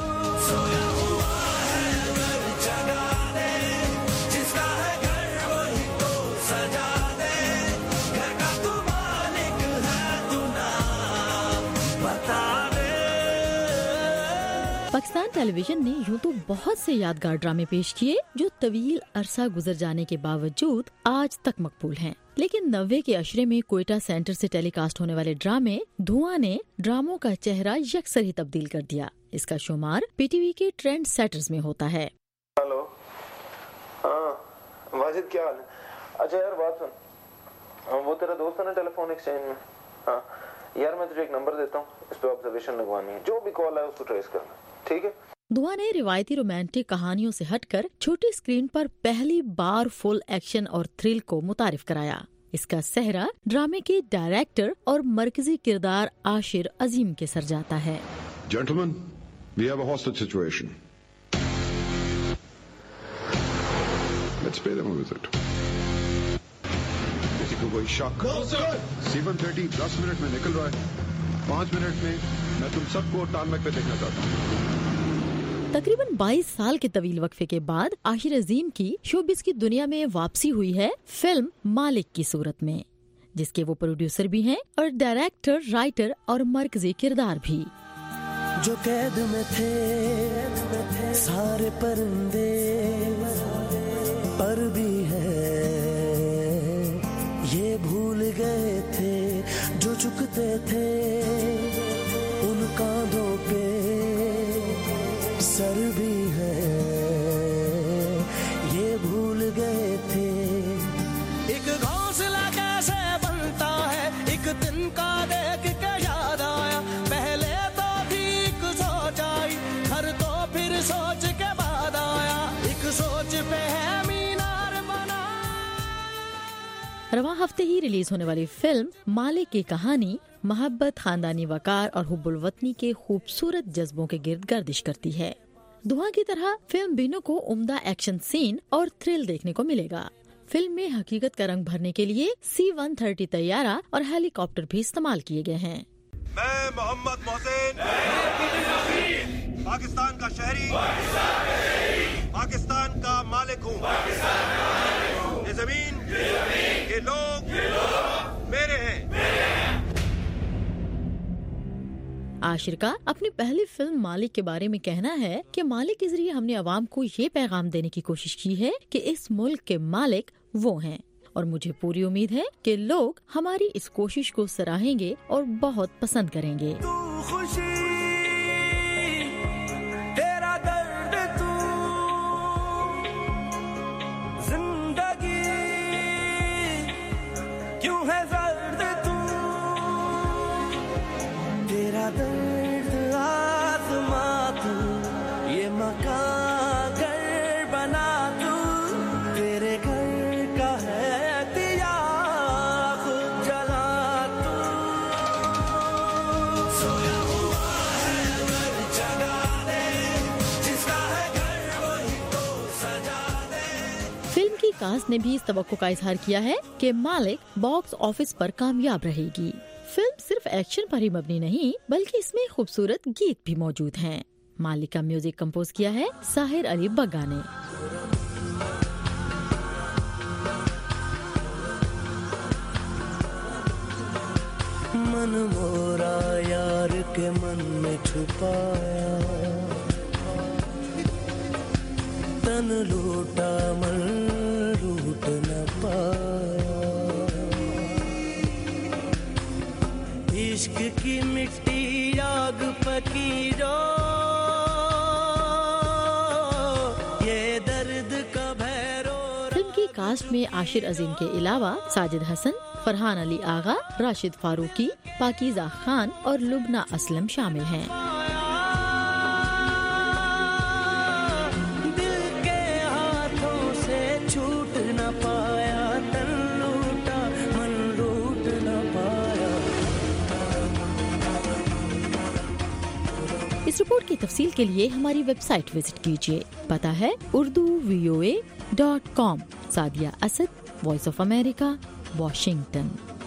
پاکستان ٹیلی ویژن نے یوں تو بہت سے یادگار ڈرامے پیش کیے جو طویل عرصہ گزر جانے کے باوجود آج تک مقبول ہیں، لیکن نوے کے عشرے میں کوئٹہ سینٹر سے ٹیلی کاسٹ ہونے والے ڈرامے دھواں نے ڈراموں کا چہرہ یکسر ہی تبدیل کر دیا۔ اس کا شمار پی ٹی وی کے ٹرینڈ سیٹرز میں ہوتا ہے۔ ہلو، ہاں واجد کیا حال ہے؟ اچھا یار بات سن، وہ تیرا دوست ہے نا ٹیلی فون ایکسچینج میں؟ ہاں یار میں تجھے ایک نمبر دیتا ہوں، اس پہ آبزرویشن لگوانی ہے، جو بھی کال آئے اس کو ٹریس کرنا، ٹھیک ہے؟ دھواں نے روایتی رومانٹک کہانیوں سے ہٹ کر چھوٹی اسکرین پر پہلی بار فل ایکشن اور تھرل کو متعارف کرایا۔ اس کا سہرا ڈرامے کے ڈائریکٹر اور مرکزی کردار عاشر عظیم کے سر جاتا ہے۔ Gentlemen, we have a hostage situation. Let's pay them a visit. کسی کو کوئی شک؟ سی ون تھرٹی دس منٹ میں نکل رہا ہے، پانچ منٹ میں میں تم سب کو ٹارمیک پہ دیکھنا چاہتا ہوں۔ تقریباً بائیس سال کے طویل وقفے کے بعد عاشر عظیم کی شوبز کی دنیا میں واپسی ہوئی ہے فلم مالک کی صورت میں، جس کے وہ پروڈیوسر بھی ہیں اور ڈائریکٹر، رائٹر اور مرکزی کردار بھی۔ جو قید میں تھے سارے پرندے پر بھی ہے، یہ بھول گئے تھے جو چکتے تھے ان کاندھوں پہ سر بھی ہے، یہ بھول گئے تھے۔ ایک گھونسلہ کیسے بنتا ہے ایک دن کا دیکھ کے یاد آیا، پہلے تو بھی ایک سوچ آئی، گھر تو پھر سوچ کے بعد آیا، ایک سوچ پہ ہے مینار بنا۔ رواں ہفتے ہی ریلیز ہونے والی فلم مالک کی کہانی محبت، خاندانی وقار اور حب الوطنی کے خوبصورت جذبوں کے گرد گردش کرتی ہے۔ دھواں کی طرح فلم بینوں کو عمدہ ایکشن سین اور تھرل دیکھنے کو ملے گا۔ فلم میں حقیقت کا رنگ بھرنے کے لیے سی ون تھرٹی طیارہ اور ہیلی کاپٹر بھی استعمال کیے گئے ہیں۔ میں محمد محسن پاکستان کا شہری، پاکستان کا مالک ہوں، یہ زمین، یہ لوگ میرے ہیں۔ عاشر کا اپنی پہلی فلم مالک کے بارے میں کہنا ہے کہ مالک کے ذریعے ہم نے عوام کو یہ پیغام دینے کی کوشش کی ہے کہ اس ملک کے مالک وہ ہیں، اور مجھے پوری امید ہے کہ لوگ ہماری اس کوشش کو سراہیں گے اور بہت پسند کریں گے۔ درد آزما تو یہ مکان گھر بنا تو تیرے گھر کا ہے دیا خود جلا تو سویا ہوا ہے گھر جگا دے جس کا ہے گھر وہی تو سجا دے۔ فلم کی کاسٹ نے بھی اس توقع کا اظہار کیا ہے کہ مالک باکس آفس پر کامیاب رہے گی۔ فلم صرف ایکشن پر ہی مبنی نہیں بلکہ اس میں خوبصورت گیت بھی موجود ہیں۔ مالک کا میوزک کمپوز کیا ہے ساحر علی بگا نے۔ من مورا یار کے من میں چھپایا، تن لوٹا من لوٹ نہ پایا، इश्क की मिट्टी आग पकी जो ये दर्द का भैरो। फिल्म की कास्ट में आशिर अजीम के अलावा साजिद हसन, फरहान अली आगा, राशिद फारूकी, पाकीज़ा खान और लुबना असलम शामिल हैं। दिल के हाथों से छूट न पाया, तन लूटा मन लूट न पाया। इस रिपोर्ट की तफसील के लिए हमारी वेबसाइट विजिट कीजिए। पता है Urdu V O A dot com. Sadia Asad, voice of America, Washington.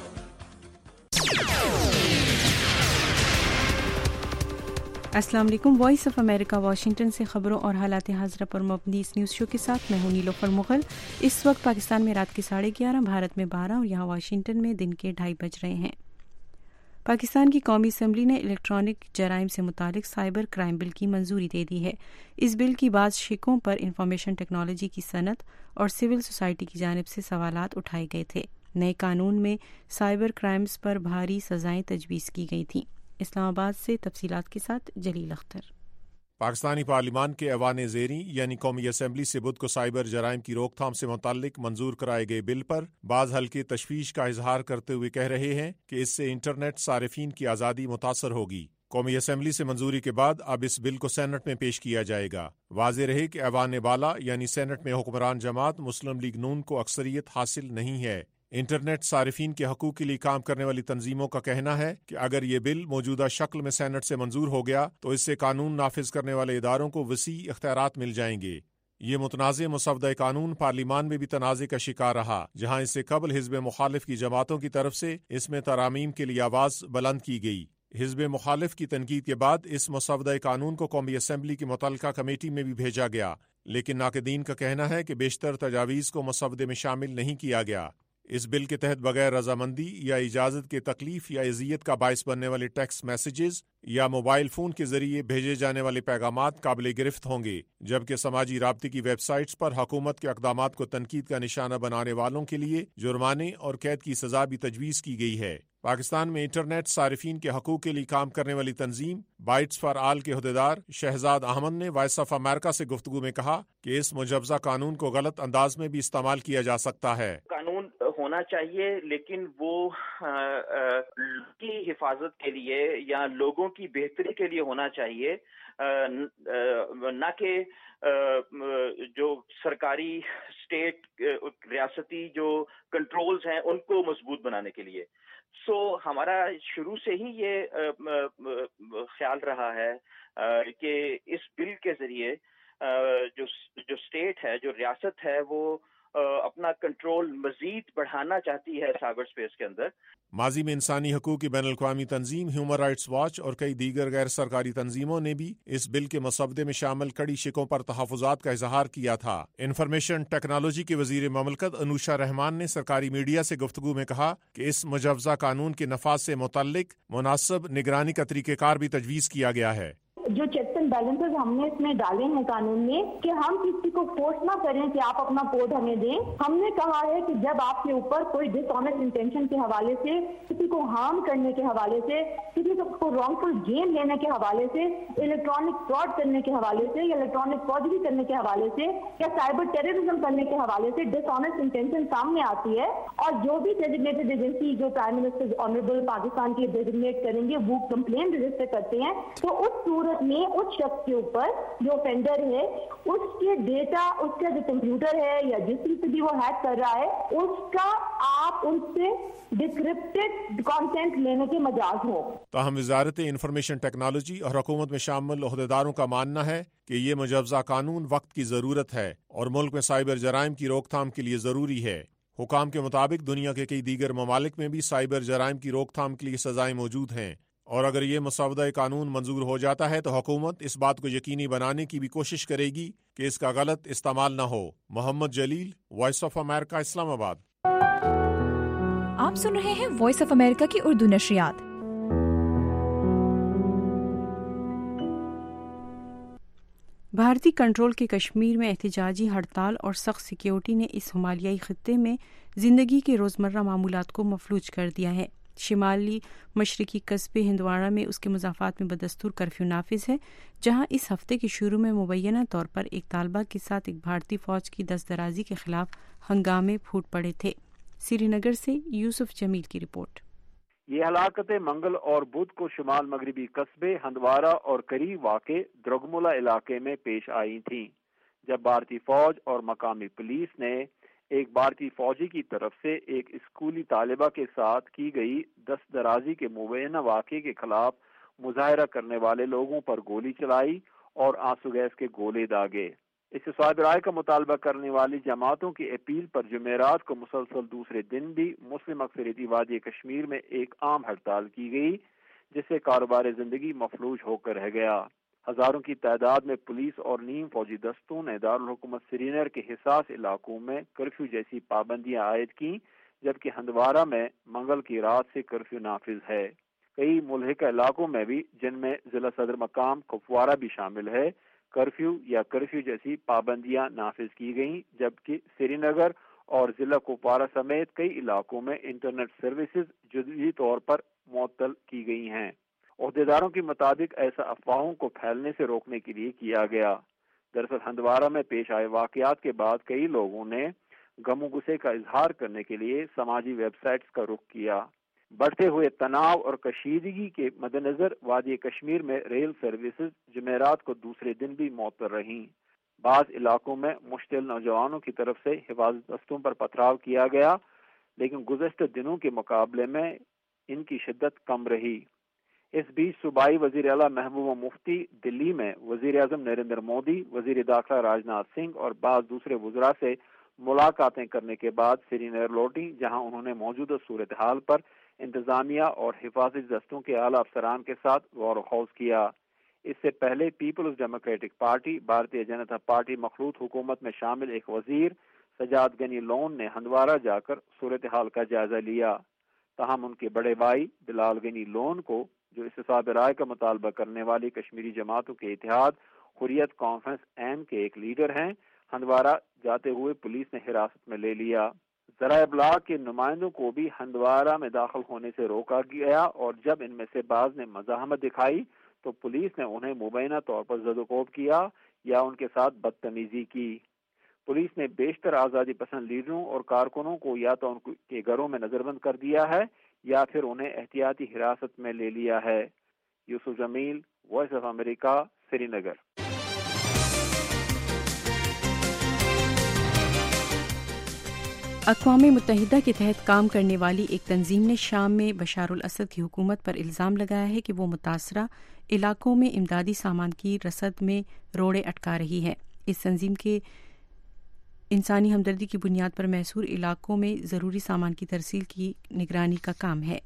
अस्सलाम वालेकुम। वॉइस ऑफ अमेरिका वाशिंगटन से खबरों और हालात हाज़िरा पर मबनी इस न्यूज़ शो के साथ मैं हूं नीलोफर मुगल। इस वक्त पाकिस्तान में रात के साढ़े ग्यारह, भारत में बारह और यहाँ वाशिंगटन में दिन के ढाई बज रहे हैं। पाकिस्तान की कौमी असम्बली ने इलेक्ट्रॉनिक जराइम से मुतालिक साइबर क्राइम बिल की मंजूरी दे दी है। इस बिल की बाज़ शिकों पर इंफॉर्मेशन टेक्नोलॉजी की सनत और सिविल सोसाइटी की जानिब से सवालात उठाए गए थे। नए कानून में साइबर क्राइम्स पर भारी सजाएं तजवीज़ की गई थीं। इस्लामाबाद से तफसीलात के साथ जलील अख्तर। पाकिस्तानी पार्लिमान के ऐवान ज़ेरी यानी कौमी असम्बली से बुध को साइबर जराइम की रोकथाम से मुताल्लिक मंजूर कराए गए बिल पर बाज़ हल्के तशवीश का इजहार करते हुए कह रहे हैं कि इससे इंटरनेट सारिफीन की आज़ादी मुतासर होगी। कौमी असम्बली से मंजूरी के बाद अब इस बिल को सेनेट में पेश किया जाएगा। वाज़ेह रहे कि ऐवान बाला यानी सेनेट में हुक्मरान जमात मुस्लिम लीग नून को अक्सरियत हासिल नहीं है। इंटरनेट सारिफीन के हकूक़ के लिए काम करने वाली तंजीमों का कहना है कि अगर ये बिल मौजूदा शक्ल में सेनेट से मंजूर हो गया तो इससे कानून नाफिज करने वाले इदारों को वसी इख्तियारात मिल जाएंगे। ये मुतनाज़े मसवदा कानून पार्लिमान में भी तनाज़े का शिकार रहा, जहाँ इससे कबल हिज़्ब मुखालिफ की जमातों की तरफ से इसमें तरामीम के लिए आवाज़ बुलंद की गई। हिज़्ब मुखालिफ की तनकीद के बाद इस मसवदा कानून को कौमी असम्बली की मुतल्लिका कमेटी में भी भेजा गया, लेकिन नाक़दीन का कहना है कि बेशतर तजावीज़ को मसवदे में शामिल नहीं किया गया। इस बिल के तहत बगैर रजामंदी या इजाज़त के तकलीफ या अजियत का बायस बनने वाले टेक्स्ट मैसेजेस या मोबाइल फ़ोन के जरिए भेजे जाने वाले पैगामात काबिल गिरफ्त होंगे, जबकि समाजी राब्ते की वेबसाइट्स पर हुकूमत के इक़दामात को तनकीद का निशाना बनाने वालों के लिए जुर्माने और कैद की सज़ा भी तजवीज़ की गई है। पाकिस्तान में इंटरनेट सारिफीन के हकूक़ के लिए काम करने वाली तंजीम बाइट्स फॉर आल के अहदेदार शहजाद अहमद ने वॉइस ऑफ अमेरिका से गुफ्तगू में कहा कि इस मुजवजा कानून को गलत अंदाज में भी इस्तेमाल किया जा सकता है। कानून होना चाहिए, लेकिन वो आ, आ, की हिफाजत के लिए या लोगों की बेहतरी के लिए होना चाहिए, न कि जो सरकारी स्टेट रियासती जो कंट्रोल्स हैं उनको मजबूत बनाने के लिए। सो so, हमारा शुरू से ही ये ख्याल रहा है कि इस बिल के जरिए जो जो स्टेट है, जो रियासत है, वो अपना कंट्रोल मजीद बढ़ाना चाहती है साइबर स्पेस के अंदर। माजी में इंसानी हकूक़ की बैन अल-अक़वामी तंजीम ह्यूमन राइट्स वॉच और कई दीगर गैर सरकारी तंजीमों ने भी इस बिल के मसवदे में शामिल कड़ी शिकों पर तहफ़्फ़ुज़ात का इजहार किया था। इंफॉर्मेशन टेक्नोलॉजी के वज़ीर ममलकत अनूशा रहमान ने सरकारी मीडिया से गुफ्तगू में कहा कि इस मुजवजा कानून के नफाज से मुतल्लिक मुनासिब निगरानी का तरीक़ेकार भी तजवीज़ किया गया है। जो चेक्स एंड बैलेंसेस हमने इसमें डाले हैं कानून में कि हम किसी को फोर्स ना करें कि आप अपना कोड हमें दें। हमने कहा है कि जब आपके ऊपर कोई डिसऑनेस्ट इंटेंशन के हवाले से, किसी को हार्म करने के हवाले से, किसी को रॉन्गफुल गेन लेने के हवाले से, इलेक्ट्रॉनिक फ्रॉड करने के हवाले से या इलेक्ट्रॉनिक फॉर्जरी करने के हवाले से या साइबर टेररिज्म करने के हवाले से डिसऑनेस्ट इंटेंशन सामने आती है, और जो भी डेजिग्नेटेड एजेंसी जो प्राइम मिनिस्टर ऑनरेबल पाकिस्तान के डेजिग्नेट करेंगे वो कंप्लेन रजिस्टर करते हैं, तो उस सूरत में उस शख्स के ऊपर जो ऑफेंडर है उसके डेटा, उसका जो कंप्यूटर है या जिस तरह से भी वो हैक कर रहा है, उसका आप उनसे डिक्रिप्टेड कंटेंट लेने के मजाज हो। ताहम वज़ारत इंफॉर्मेशन टेक्नोलॉजी और हुकूमत में शामिल ओहदेदारों का मानना है कि ये मुजवजा कानून वक्त की ज़रूरत है और मुल्क में साइबर जराइम की रोकथाम के लिए ज़रूरी है। हुकाम के मुताबिक दुनिया के कई दीगर ममालिक में भी साइबर जराइम की रोकथाम के लिए सजाएं मौजूद हैं, और अगर ये मसवदा कानून मंजूर हो जाता है तो हुकूमत इस बात को यकीनी बनाने की भी कोशिश करेगी कि इसका गलत इस्तेमाल न हो। Mohammad Jalil, voice of America, Islamabad. आप सुन रहे हैं वॉइस ऑफ अमेरिका की उर्दू नशरियात। भारतीय कंट्रोल के कश्मीर में एहतजाजी हड़ताल और सख्त सिक्योरिटी ने इस हिमालयाई खित्ते में जिंदगी के रोज़मर्रा मामूलात को मफलूज कर दिया है। شمالی مشرقی قصبے ہندواڑہ میں اس کے مضافات میں بدستور کرفیو نافذ ہے، جہاں اس ہفتے کے شروع میں مبینہ طور پر ایک طالبہ کے ساتھ ایک بھارتی فوج کی دست درازی کے خلاف ہنگامے پھوٹ پڑے تھے۔ سری نگر سے یوسف جمیل کی رپورٹ۔ یہ ہلاکتیں منگل اور بدھ کو شمال مغربی قصبے ہندوارہ اور قریب واقع درگملہ علاقے میں پیش آئی تھیں، جب بھارتی فوج اور مقامی پولیس نے ایک بھارتی فوجی کی طرف سے ایک اسکولی طالبہ کے ساتھ کی گئی دست درازی کے مبینہ واقعے کے خلاف مظاہرہ کرنے والے لوگوں پر گولی چلائی اور آنسو گیس کے گولے داغے۔ اس سے صاحب رائے کا مطالبہ کرنے والی جماعتوں کی اپیل پر جمعرات کو مسلسل دوسرے دن بھی مسلم اکثریتی وادی کشمیر میں ایک عام ہڑتال کی گئی، جس سے کاروبار زندگی مفلوج ہو کر رہ گیا۔ ہزاروں کی تعداد میں پولیس اور نیم فوجی دستوں نے دارالحکومت سری نگر کے حساس علاقوں میں کرفیو جیسی پابندیاں عائد کیں، جبکہ ہندوارہ میں منگل کی رات سے کرفیو نافذ ہے۔ کئی ملحقہ علاقوں میں بھی، جن میں ضلع صدر مقام کپوارہ بھی شامل ہے، کرفیو یا کرفیو جیسی پابندیاں نافذ کی گئیں، جبکہ سری نگر اور ضلع کپوارہ سمیت کئی علاقوں میں انٹرنیٹ سروسز جزوی طور پر معطل کی گئی ہیں۔ عہدیداروں کے مطابق ایسا افواہوں کو پھیلنے سے روکنے کے لیے کیا گیا۔ دراصل ہندوارہ میں پیش آئے واقعات کے بعد کئی لوگوں نے غم و غصے کا اظہار کرنے کے لیے سماجی ویب سائٹس کا رخ کیا۔ بڑھتے ہوئے تناؤ اور کشیدگی کے مد نظر وادی کشمیر میں ریل سروسز جمعرات کو دوسرے دن بھی معطل رہیں۔ بعض علاقوں میں مشتعل نوجوانوں کی طرف سے حفاظت دستوں پر پتھراؤ کیا گیا، لیکن گزشتہ دنوں کے مقابلے میں ان کی شدت کم رہی۔ اس بیچ صوبائی وزیر اعلیٰ محبوبہ مفتی دلی میں وزیر اعظم نریندر مودی، وزیر داخلہ راجناتھ سنگھ اور بعض دوسرے وزراء سے ملاقاتیں کرنے کے بعد سری نگر لوٹیں، جہاں انہوں نے موجودہ صورتحال پر انتظامیہ اور حفاظتی دستوں کے اعلیٰ افسران کے ساتھ غور و خوض کیا۔ اس سے پہلے peoples democratic party Bharatiya Janata party مخلوط حکومت میں شامل ایک وزیر سجاد غنی لون نے ہندوارہ جا کر صورتحال کا جائزہ لیا، تاہم ان کے بڑے بھائی بلال غنی لون کو، جو استصواب رائے کا مطالبہ کرنے والی کشمیری جماعتوں کے اتحاد حریت کانفرنس ایم کے ایک لیڈر ہیں، ہندوارہ جاتے ہوئے پولیس نے حراست میں لے لیا۔ ذرائع ابلاغ کے نمائندوں کو بھی ہندوارہ میں داخل ہونے سے روکا گیا، اور جب ان میں سے بعض نے مزاحمت دکھائی تو پولیس نے انہیں مبینہ طور پر زد و کوب کیا یا ان کے ساتھ بدتمیزی کی۔ پولیس نے بیشتر آزادی پسند لیڈروں اور کارکنوں کو یا تو ان کے گھروں میں نظر بند کر دیا ہے یا پھر انہیں احتیاطی حراست میں لے لیا ہے۔ Yusuf Jamil, voice of America, Srinagar. اقوام متحدہ کے تحت کام کرنے والی ایک تنظیم نے شام میں بشار الاسد کی حکومت پر الزام لگایا ہے کہ وہ متاثرہ علاقوں میں امدادی سامان کی رسد میں روڑے اٹکا رہی ہے۔ اس تنظیم کے انسانی ہمدردی کی بنیاد پر محصور علاقوں میں ضروری سامان کی ترسیل کی نگرانی کا کام ہے۔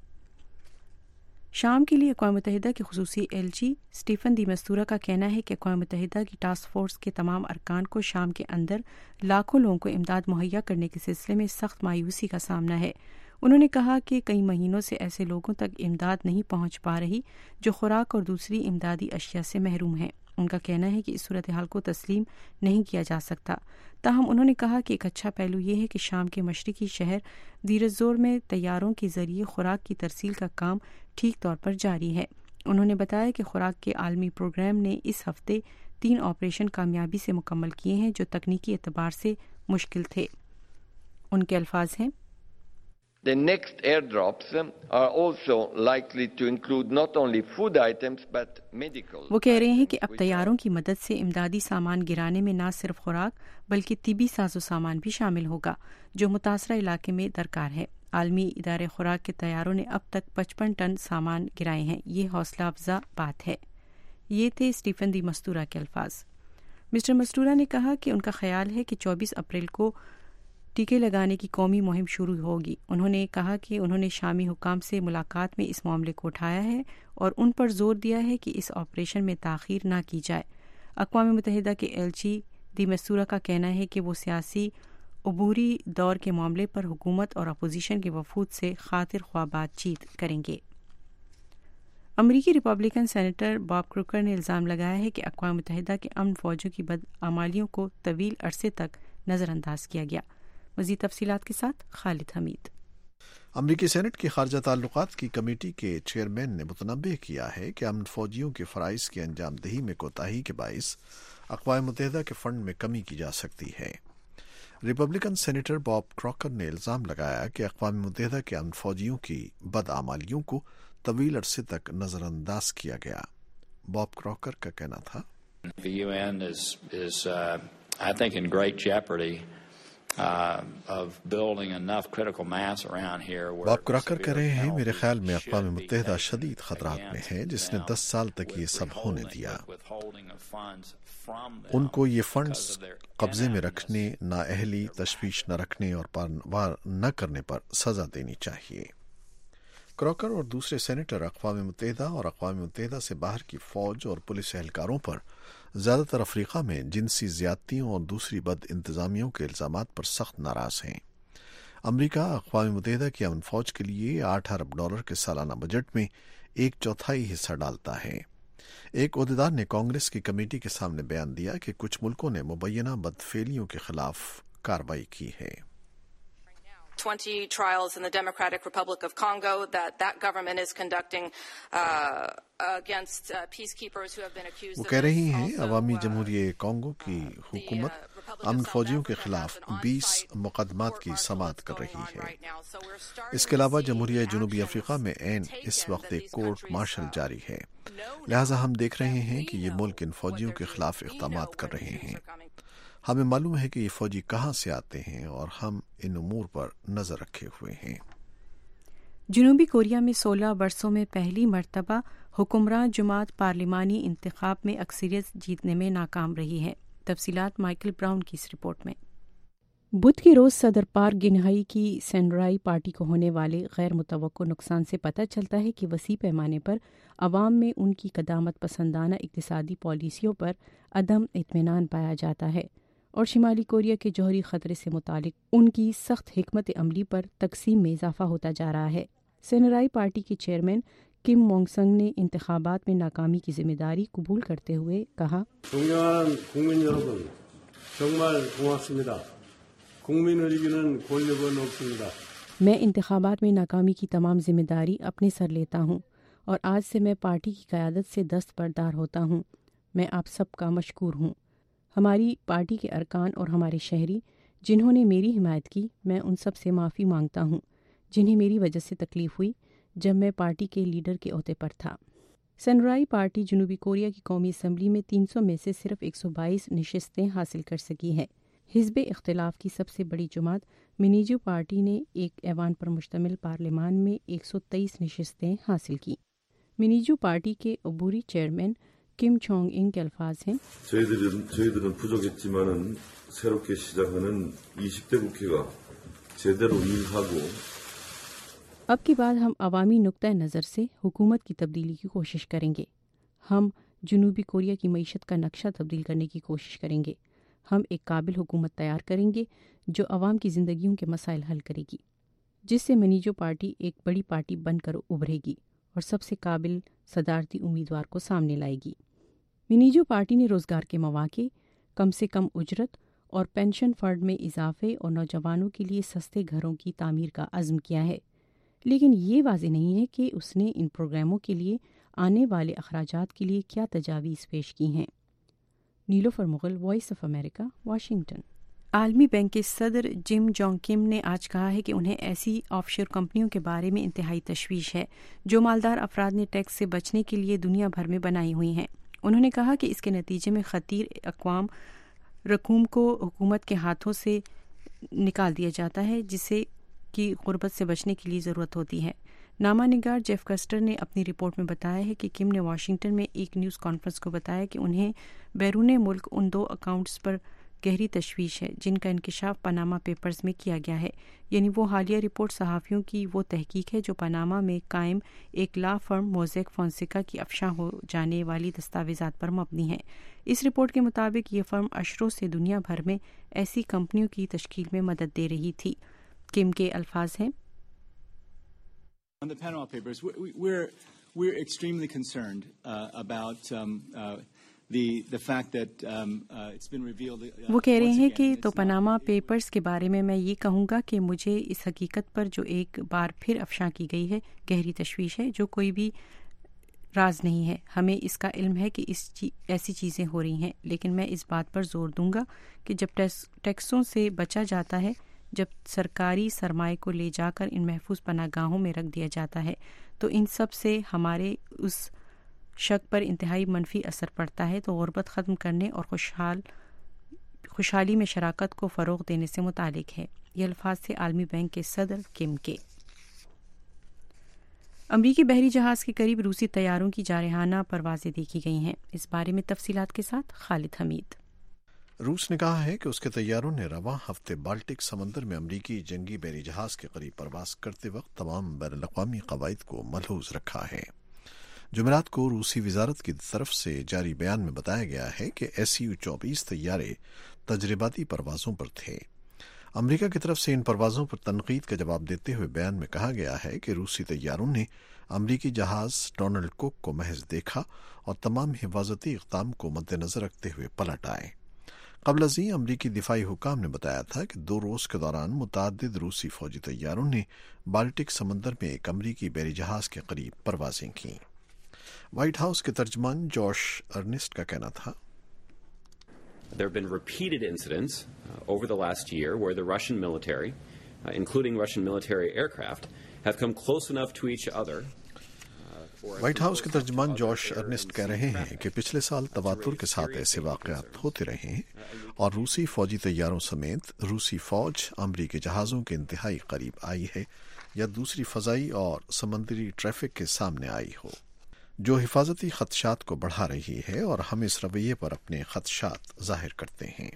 شام کے لیے اقوام متحدہ کے خصوصی ایلچی اسٹیفن دی مستورا کا کہنا ہے کہ اقوام متحدہ کی ٹاسک فورس کے تمام ارکان کو شام کے اندر لاکھوں لوگوں کو امداد مہیا کرنے کے سلسلے میں سخت مایوسی کا سامنا ہے۔ انہوں نے کہا کہ کئی مہینوں سے ایسے لوگوں تک امداد نہیں پہنچ پا رہی جو خوراک اور دوسری امدادی اشیاء سے محروم ہیں۔ ان کا کہنا ہے کہ اس صورتحال کو تسلیم نہیں کیا جا سکتا۔ تاہم انہوں نے کہا کہ ایک اچھا پہلو یہ ہے کہ شام کے مشرقی شہر دیر الزور میں طیاروں کے ذریعے خوراک کی ترسیل کا کام ٹھیک طور پر جاری ہے۔ انہوں نے بتایا کہ خوراک کے عالمی پروگرام نے اس ہفتے تین آپریشن کامیابی سے مکمل کیے ہیں جو تکنیکی اعتبار سے مشکل تھے۔ ان کے الفاظ ہیں، The next airdrops are also likely to include not only food items but medical. وہ کہہ رہے ہیں کہ اب طیاروں کی مدد سے امدادی سامان گرانے میں نہ صرف خوراک بلکہ طبی ساز و سامان بھی شامل ہوگا جو متاثرہ علاقے میں درکار ہے۔ عالمی ادارے خوراک کے طیاروں نے اب تک پچپن ٹن سامان گرائے ہیں۔ یہ حوصلہ افزا بات ہے۔ یہ تھے اسٹیفن دی مستورا کے الفاظ۔ مسٹر مستورا نے کہا کہ ان کا خیال ہے کہ چوبیس اپریل کو ٹیکے لگانے کی قومی مہم شروع ہوگی۔ انہوں نے کہا کہ انہوں نے شامی حکام سے ملاقات میں اس معاملے کو اٹھایا ہے اور ان پر زور دیا ہے کہ اس آپریشن میں تاخیر نہ کی جائے۔ اقوام متحدہ کے ایلچی دی مستورا کا کہنا ہے کہ وہ سیاسی عبوری دور کے معاملے پر حکومت اور اپوزیشن کے وفود سے خاطر خواہ بات چیت کریں گے۔ امریکی ریپبلکن سینیٹر باب کروکر نے الزام لگایا ہے کہ اقوام متحدہ کے امن فوجوں کی بدعمالیوں کو طویل عرصے تک نظر انداز کیا گیا۔ مزید تفصیلات کے ساتھ خالد حمید۔ امریکی سینٹ کی خارجہ تعلقات کی کمیٹی کے چیئرمین نے متنبہ کیا ہے کہ امن فوجیوں کے فرائض کی انجام دہی میں کوتاہی کے باعث اقوام متحدہ کے فنڈ میں کمی کی جا سکتی ہے۔ ریپبلکن سینیٹر باب کراکر نے الزام لگایا کہ اقوام متحدہ کے امن فوجیوں کی بدعمالیوں کو طویل عرصے تک نظر انداز کیا گیا۔ باب کراکر کا کہنا تھا، The U N is, is uh, I think, in great jeopardy uh, of building enough critical mass around here. باب کراکر کہہ رہے ہیں، میرے خیال میں اقوام متحدہ شدید خطرات میں ہے جس نے دس سال تک یہ سب ہونے دیا۔ ان کو یہ فنڈز قبضے میں رکھنے، نااہلی، تشویش نہ رکھنے اور پروار نہ کرنے پر سزا دینی چاہیے۔ کراکر اور دوسرے سینیٹر اقوام متحدہ اور اقوام متحدہ سے باہر کی فوج اور پولیس اہلکاروں پر زیادہ تر افریقہ میں جنسی زیادتیوں اور دوسری بد انتظامیوں کے الزامات پر سخت ناراض ہیں۔ امریکہ اقوام متحدہ کی امن فوج کے لیے آٹھ ارب ڈالر کے سالانہ بجٹ میں ایک چوتھائی حصہ ڈالتا ہے۔ ایک عہدیدار نے کانگریس کی کمیٹی کے سامنے بیان دیا کہ کچھ ملکوں نے مبینہ بدفعلیوں کے خلاف کارروائی کی ہے۔ twenty trials in the Democratic Republic of Congo that that government is conducting uh, against uh, peacekeepers who have been accused of. وہ کہہ رہی ہیں عوامی جمہوریہ کانگو کی حکومت امن فوجیوں کے خلاف بیس مقدمات کی سماعت کر رہی ہے۔ اس کے علاوہ جمہوریہ جنوبی افریقہ میں عین اس وقت ایک کورٹ مارشل جاری ہے، لہذا ہم دیکھ رہے ہیں کہ یہ ملک ان فوجیوں کے خلاف اقدامات کر رہے ہیں۔ ہمیں معلوم ہے کہ یہ فوجی کہاں سے آتے ہیں اور ہم ان امور پر نظر رکھے ہوئے ہیں۔ جنوبی کوریا میں سولہ برسوں میں پہلی مرتبہ حکمران جماعت پارلیمانی انتخاب میں اکثریت جیتنے میں ناکام رہی ہے۔ تفصیلات مائیکل براؤن کی اس رپورٹ میں۔ بدھ کے روز صدر پارک گنہائی کی سینرائی پارٹی کو ہونے والے غیر متوقع نقصان سے پتہ چلتا ہے کہ وسیع پیمانے پر عوام میں ان کی قدامت پسندانہ اقتصادی پالیسیوں پر عدم اطمینان پایا جاتا ہے اور شمالی کوریا کے جوہری خطرے سے متعلق ان کی سخت حکمت عملی پر تقسیم میں اضافہ ہوتا جا رہا ہے۔ سینرائی پارٹی کے چیئرمین کم مونگ سنگ نے انتخابات میں ناکامی کی ذمہ داری قبول کرتے ہوئے کہا، میں انتخابات میں ناکامی کی تمام ذمہ داری اپنے سر لیتا ہوں اور آج سے میں پارٹی کی قیادت سے دستبردار ہوتا ہوں۔ میں آپ سب کا مشکور ہوں، ہماری پارٹی کے ارکان اور ہمارے شہری جنہوں نے میری حمایت کی، میں ان سب سے معافی مانگتا ہوں جنہیں میری وجہ سے تکلیف ہوئی جب میں پارٹی کے لیڈر کے عہدے پر تھا۔ سینرائی پارٹی جنوبی کوریا کی قومی اسمبلی میں تین سو میں سے صرف ایک سو بائیس نشستیں حاصل کر سکی ہے۔ حزب اختلاف کی سب سے بڑی جماعت منیجو پارٹی نے ایک ایوان پر مشتمل پارلیمان میں ایک سو تیئیس نشستیں حاصل کی۔ منیجو پارٹی کے عبوری چیئرمین کم چونگ انگ کے الفاظ ہیں، 저희들은 부족했지만은 새롭게 시작하는 이십 대 국회가 제대로 일하고 اب کی بعد ہم عوامی نقطہ نظر سے حکومت کی تبدیلی کی کوشش کریں گے۔ ہم جنوبی کوریا کی معیشت کا نقشہ تبدیل کرنے کی کوشش کریں گے۔ ہم ایک قابل حکومت تیار کریں گے جو عوام کی زندگیوں کے مسائل حل کرے گی، جس سے منیجو پارٹی ایک بڑی پارٹی بن کر ابھرے گی اور سب سے قابل صدارتی امیدوار کو سامنے لائے گی۔ منیجو پارٹی نے روزگار کے مواقع، کم سے کم اجرت اور پینشن فنڈ میں اضافے اور نوجوانوں کے لیے سستے گھروں کی تعمیر کا عزم کیا ہے، لیکن یہ واضح نہیں ہے کہ اس نے ان پروگراموں کے لیے آنے والے اخراجات کے لیے کیا تجاویز پیش کی ہیں۔ Nilofar Mughal, voice of America, Washington. عالمی بینک کے صدر جم جونگ کم نے آج کہا ہے کہ انہیں ایسی آف شور کمپنیوں کے بارے میں انتہائی تشویش ہے جو مالدار افراد نے ٹیکس سے بچنے کے لیے دنیا بھر میں بنائی ہوئی ہیں۔ انہوں نے کہا کہ اس کے نتیجے میں خطیر اقوام رقوم کو حکومت کے ہاتھوں سے نکال دیا جاتا ہے، جسے کی غربت سے بچنے کے لیے ضرورت ہوتی ہے۔ نامہ نگار جیف کسٹر نے اپنی رپورٹ میں بتایا ہے کہ کم نے واشنگٹن میں ایک نیوز کانفرنس کو بتایا کہ انہیں بیرون ملک ان دو اکاؤنٹس پر گہری تشویش ہے جن کا انکشاف پاناما پیپرز میں کیا گیا ہے، یعنی وہ حالیہ رپورٹ صحافیوں کی وہ تحقیق ہے جو پاناما میں قائم ایک لا فرم موزیک فونسیکا کی افشاں ہو جانے والی دستاویزات پر مبنی ہے۔ اس رپورٹ کے مطابق یہ فرم اشروں سے دنیا بھر میں ایسی کمپنیوں کی تشکیل میں مدد دے رہی تھی۔ کم کے الفاظ ہیں، On the Panama Papers, we're we're extremely concerned uh, about um, uh, وہ کہہ رہے ہیں کہ تو پاناما پیپرز کے بارے میں میں یہ کہوں گا کہ مجھے اس حقیقت پر جو ایک بار پھر افشاں کی گئی ہے گہری تشویش ہے، جو کوئی بھی راز نہیں ہے۔ ہمیں اس کا علم ہے کہ اس چی... ایسی چیزیں ہو رہی ہیں، لیکن میں اس بات پر زور دوں گا کہ جب ٹیکسوں سے بچا جاتا ہے، جب سرکاری سرمائے کو لے جا کر ان محفوظ پناہ گاہوں میں رکھ دیا جاتا ہے، تو ان سب سے ہمارے اس شک پر انتہائی منفی اثر پڑتا ہے، تو غربت ختم کرنے اور خوشحال خوشحالی میں شراکت کو فروغ دینے سے متعلق ہے۔ یہ الفاظ تھے عالمی بینک کے صدر کم کے۔ امریکی بحری جہاز کے قریب روسی طیاروں کی جارحانہ پروازیں دیکھی گئی ہیں۔ اس بارے میں تفصیلات کے ساتھ خالد حمید۔ روس نے کہا ہے کہ اس کے طیاروں نے رواں ہفتے بالٹک سمندر میں امریکی جنگی بحری جہاز کے قریب پرواز کرتے وقت تمام بین الاقوامی قواعد کو ملحوظ رکھا ہے۔ جمعرات کو روسی وزارت کی طرف سے جاری بیان میں بتایا گیا ہے کہ ایس یو چوبیس طیارے تجرباتی پروازوں پر تھے۔ امریکہ کی طرف سے ان پروازوں پر تنقید کا جواب دیتے ہوئے بیان میں کہا گیا ہے کہ روسی طیاروں نے امریکی جہاز ڈونلڈ کوک کو محض دیکھا اور تمام حفاظتی اقدام کو مد نظر رکھتے ہوئے پلٹ آئے۔ قبل ازیں امریکی دفاعی حکام نے بتایا تھا کہ دو روز کے دوران متعدد روسی فوجی طیاروں نے بالٹک سمندر میں ایک امریکی بحری جہاز کے قریب پروازیں کیں۔ وائٹ ہاؤس کے ترجمان جوش ارنسٹ کا کہنا تھا، There have been repeated incidents uh, over the last year where the Russian military, uh, including Russian military aircraft, have come close enough to each other. White House کے ترجمان جوش Ernest کہہ رہے ہیں کہ پچھلے سال تواتر کے ساتھ ایسے واقعات ہوتے رہے ہیں اور روسی فوجی طیاروں سمیت روسی فوج امریکی جہازوں کے انتہائی قریب آئی ہے یا دوسری فضائی اور سمندری ٹریفک کے سامنے آئی ہو، جو حفاظتی خدشات کو بڑھا رہی ہے، اور ہم اس رویے پر اپنے خدشات ظاہر کرتے ہیں۔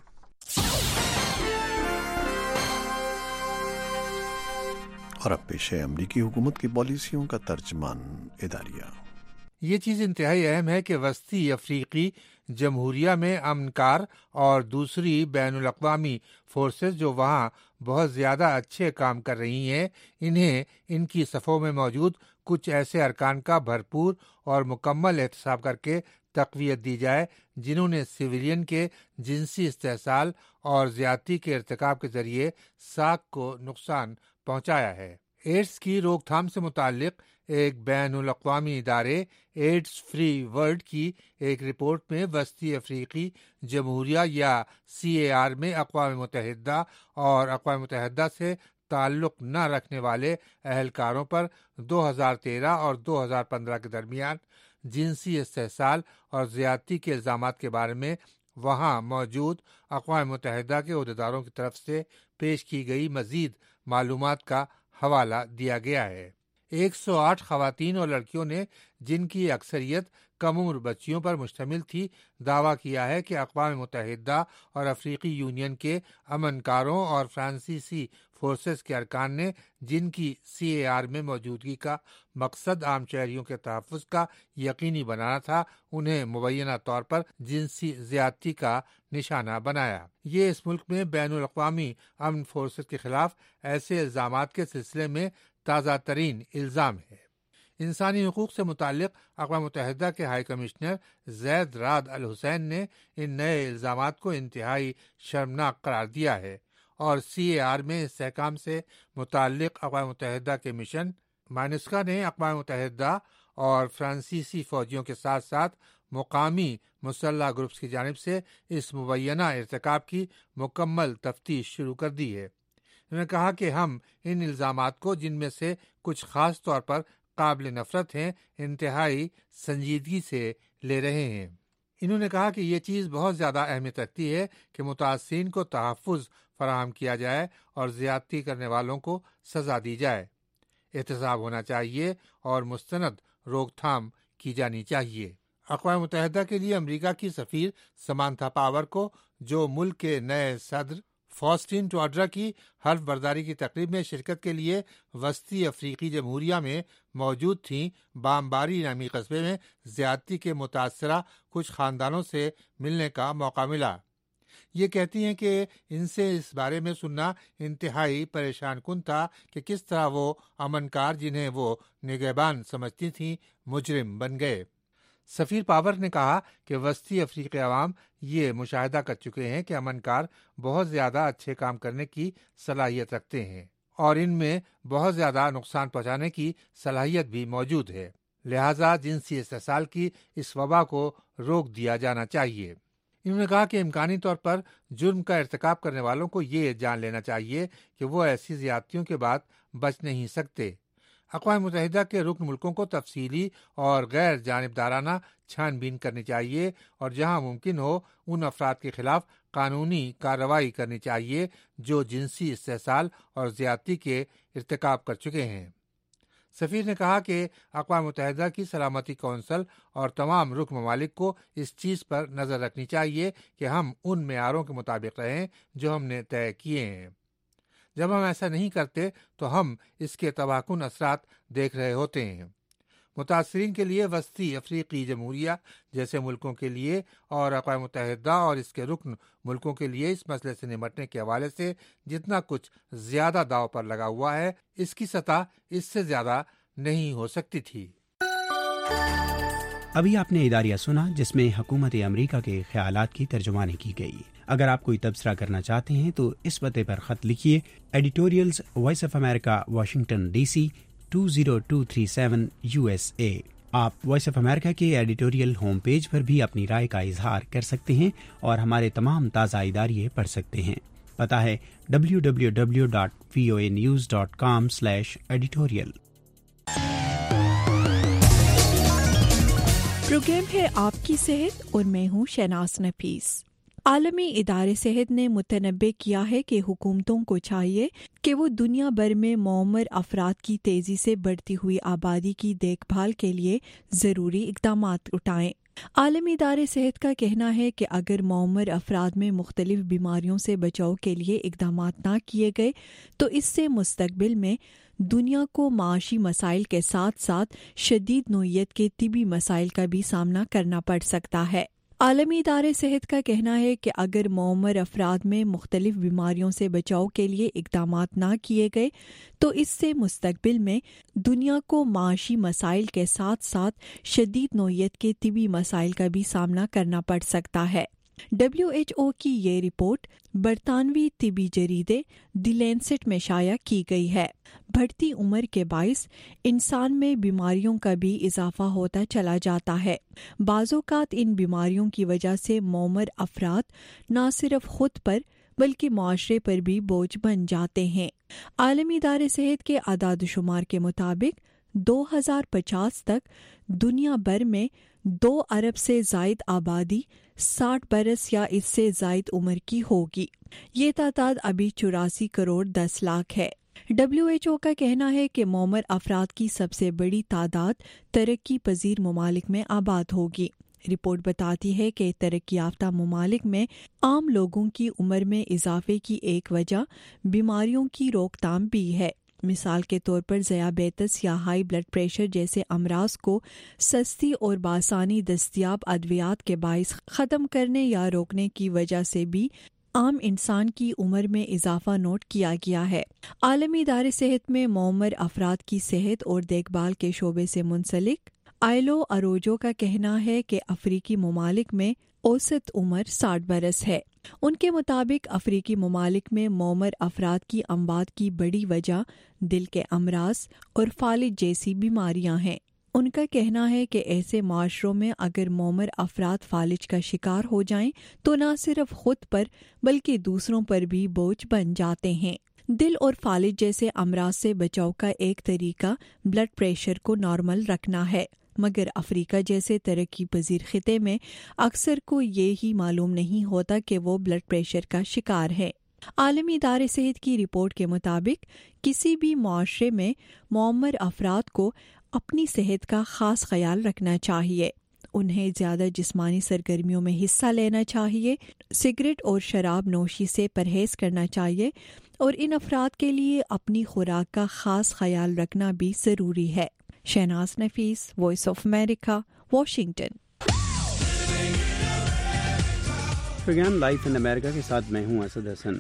اور اب پیش ہے امریکی حکومت کی پالیسیوں کا ترجمان اداریہ۔ یہ چیز انتہائی اہم ہے کہ وسطی افریقی جمہوریہ میں امن کار اور دوسری بین الاقوامی فورسز جو وہاں بہت زیادہ اچھے کام کر رہی ہیں، انہیں ان کی صفوں میں موجود کچھ ایسے ارکان کا بھرپور اور مکمل احتساب کر کے تقویت دی جائے جنہوں نے سویلین کے جنسی استحصال اور زیادتی کے ارتکاب کے ذریعے ساکھ کو نقصان پہنچایا ہے۔ ایڈز کی روک تھام سے متعلق ایک بین الاقوامی ادارے ایڈز فری ورلڈ کی ایک رپورٹ میں وسطی افریقی جمہوریہ یا سی اے آر میں اقوام متحدہ اور اقوام متحدہ سے تعلق نہ رکھنے والے اہلکاروں پر دو ہزار تیرہ اور دو ہزار پندرہ کے درمیان جنسی استحصال اور زیادتی کے الزامات کے بارے میں وہاں موجود اقوام متحدہ کے عہدیداروں کی طرف سے پیش کی گئی مزید معلومات کا حوالہ دیا گیا ہے۔ ایک سو آٹھ خواتین اور لڑکیوں نے، جن کی اکثریت کم عمر بچیوں پر مشتمل تھی، دعویٰ کیا ہے کہ اقوام متحدہ اور افریقی یونین کے امن کاروں اور فرانسیسی فورسز کے ارکان نے، جن کی سی اے آر میں موجودگی کا مقصد عام شہریوں کے تحفظ کا یقینی بنانا تھا، انہیں مبینہ طور پر جنسی زیادتی کا نشانہ بنایا۔ یہ اس ملک میں بین الاقوامی امن فورسز کے خلاف ایسے الزامات کے سلسلے میں تازہ ترین الزام ہے۔ انسانی حقوق سے متعلق اقوام متحدہ کے ہائی کمشنر زید راد الحسین نے ان نئے الزامات کو انتہائی شرمناک قرار دیا ہے اور سی اے آر میں استحکام سے متعلق اقوام متحدہ کے مشن مائنسکا نے اقوام متحدہ اور فرانسیسی فوجیوں کے ساتھ ساتھ مقامی مسلح گروپس کی جانب سے اس مبینہ ارتکاب کی مکمل تفتیش شروع کر دی ہے۔ انہوں نے کہا کہ ہم ان الزامات کو، جن میں سے کچھ خاص طور پر قابل نفرت ہیں، انتہائی سنجیدگی سے لے رہے ہیں۔ انہوں نے کہا کہ یہ چیز بہت زیادہ اہمیت رکھتی ہے کہ متاثرین کو تحفظ فراہم کیا جائے اور زیادتی کرنے والوں کو سزا دی جائے، احتساب ہونا چاہیے اور مستند روک تھام کی جانی چاہیے۔ اقوام متحدہ کے لیے امریکہ کی سفیر سمانتھا پاور کو، جو ملک کے نئے صدر فاسٹین ٹواڈرا کی حلف برداری کی تقریب میں شرکت کے لیے وسطی افریقی جمہوریہ میں موجود تھیں، بامباری نامی قصبے میں زیادتی کے متاثرہ کچھ خاندانوں سے ملنے کا موقع ملا۔ یہ کہتی ہیں کہ ان سے اس بارے میں سننا انتہائی پریشان کن تھا کہ کس طرح وہ امن کار، جنہیں وہ نگہبان سمجھتی تھیں، مجرم بن گئے۔ سفیر پاور نے کہا کہ وسطی افریقی عوام یہ مشاہدہ کر چکے ہیں کہ امن کار بہت زیادہ اچھے کام کرنے کی صلاحیت رکھتے ہیں اور ان میں بہت زیادہ نقصان پہنچانے کی صلاحیت بھی موجود ہے، لہذا جنسی استحصال کی اس وبا کو روک دیا جانا چاہیے۔ انہوں نے کہا کہ امکانی طور پر جرم کا ارتکاب کرنے والوں کو یہ جان لینا چاہیے کہ وہ ایسی زیادتیوں کے بعد بچ نہیں سکتے۔ اقوام متحدہ کے رکن ملکوں کو تفصیلی اور غیر جانبدارانہ چھان بین کرنی چاہیے اور جہاں ممکن ہو ان افراد کے خلاف قانونی کارروائی کرنی چاہیے جو جنسی استحصال اور زیادتی کے ارتکاب کر چکے ہیں۔ سفیر نے کہا کہ اقوام متحدہ کی سلامتی کونسل اور تمام رکن ممالک کو اس چیز پر نظر رکھنی چاہیے کہ ہم ان معیاروں کے مطابق رہیں جو ہم نے طے کیے ہیں۔ جب ہم ایسا نہیں کرتے تو ہم اس کے تباہ کن اثرات دیکھ رہے ہوتے ہیں۔ متاثرین کے لیے وسطی افریقی جمہوریہ جیسے ملکوں کے لیے اور اقوام متحدہ اور اس کے رکن ملکوں کے لیے اس مسئلے سے نمٹنے کے حوالے سے جتنا کچھ زیادہ داؤ پر لگا ہوا ہے، اس کی سطح اس سے زیادہ نہیں ہو سکتی تھی۔ ابھی آپ نے اداریہ سنا جس میں حکومت امریکہ کے خیالات کی ترجمانی کی گئی۔ اگر آپ کوئی تبصرہ کرنا چاہتے ہیں تو اس پتے پر خط لکھیے، editorials voice of America, Washington D C two zero two three seven U S A. آپ وائس آف امریکہ کے ایڈیٹوریل ہوم پیج پر بھی اپنی رائے کا اظہار کر سکتے ہیں اور ہمارے تمام تازہ اداریے پڑھ سکتے ہیں۔ پتہ ہے W W W dot V O A news dot com slash editorial. Programme ہے آپ کی صحت اور میں ہوں شہناز نفیس۔ عالمی ادارے صحت نے متنبع کیا ہے کہ حکومتوں کو چاہیے کہ وہ دنیا بھر میں معمر افراد کی تیزی سے بڑھتی ہوئی آبادی کی دیکھ بھال کے لیے ضروری اقدامات اٹھائیں۔ عالمی ادارے صحت کا کہنا ہے کہ اگر معمر افراد میں مختلف بیماریوں سے بچاؤ کے لیے اقدامات نہ کیے گئے تو اس سے مستقبل میں دنیا کو معاشی مسائل کے ساتھ ساتھ شدید نوعیت کے طبی مسائل کا بھی سامنا کرنا پڑ سکتا ہے۔ عالمی ادارے صحت کا کہنا ہے کہ اگر معمر افراد میں مختلف بیماریوں سے بچاؤ کے لیے اقدامات نہ کیے گئے تو اس سے مستقبل میں دنیا کو معاشی مسائل کے ساتھ ساتھ شدید نوعیت کے طبی مسائل کا بھی سامنا کرنا پڑ سکتا ہے۔ ڈبلیو ایچ او کی یہ رپورٹ برطانوی طبی جریدے دی لینسٹ میں شائع کی گئی ہے۔ بڑھتی عمر کے باعث انسان میں بیماریوں کا بھی اضافہ ہوتا چلا جاتا ہے۔ بعض اوقات ان بیماریوں کی وجہ سے معمر افراد نہ صرف خود پر بلکہ معاشرے پر بھی بوجھ بن جاتے ہیں۔ عالمی ادارے صحت کے اعداد و شمار کے مطابق دو ہزار پچاس تک دنیا بھر میں دو ارب سے زائد آبادی ساٹھ برس یا اس سے زائد عمر کی ہوگی۔ یہ تعداد ابھی چوراسی کروڑ دس لاکھ ہے۔ ڈبلیو ایچ او کا کہنا ہے کہ معمر افراد کی سب سے بڑی تعداد ترقی پذیر ممالک میں آباد ہوگی۔ رپورٹ بتاتی ہے کہ ترقی یافتہ ممالک میں عام لوگوں کی عمر میں اضافے کی ایک وجہ بیماریوں کی روک تھام بھی ہے۔ مثال کے طور پر ذیابیطس یا ہائی بلڈ پریشر جیسے امراض کو سستی اور بآسانی دستیاب ادویات کے باعث ختم کرنے یا روکنے کی وجہ سے بھی عام انسان کی عمر میں اضافہ نوٹ کیا گیا ہے۔ عالمی ادارے صحت میں معمر افراد کی صحت اور دیکھ بھال کے شعبے سے منسلک آئلو اروجو کا کہنا ہے کہ افریقی ممالک میں اوسط عمر ساٹھ برس ہے۔ ان کے مطابق افریقی ممالک میں معمر افراد کی اموات کی بڑی وجہ دل کے امراض اور فالج جیسی بیماریاں ہیں۔ ان کا کہنا ہے کہ ایسے معاشروں میں اگر معمر افراد فالج کا شکار ہو جائیں تو نہ صرف خود پر بلکہ دوسروں پر بھی بوجھ بن جاتے ہیں۔ دل اور فالج جیسے امراض سے بچاؤ کا ایک طریقہ بلڈ پریشر کو نارمل رکھنا ہے، مگر افریقہ جیسے ترقی پذیر خطے میں اکثر کو یہ ہی معلوم نہیں ہوتا کہ وہ بلڈ پریشر کا شکار ہے۔ عالمی ادارے صحت کی رپورٹ کے مطابق کسی بھی معاشرے میں معمر افراد کو اپنی صحت کا خاص خیال رکھنا چاہیے۔ انہیں زیادہ جسمانی سرگرمیوں میں حصہ لینا چاہیے، سگریٹ اور شراب نوشی سے پرہیز کرنا چاہیے اور ان افراد کے لیے اپنی خوراک کا خاص خیال رکھنا بھی ضروری ہے۔ Shahnaz Nafees, voice of America, Washington. Programme life in America کے ساتھ میں ہوں اسد حسن۔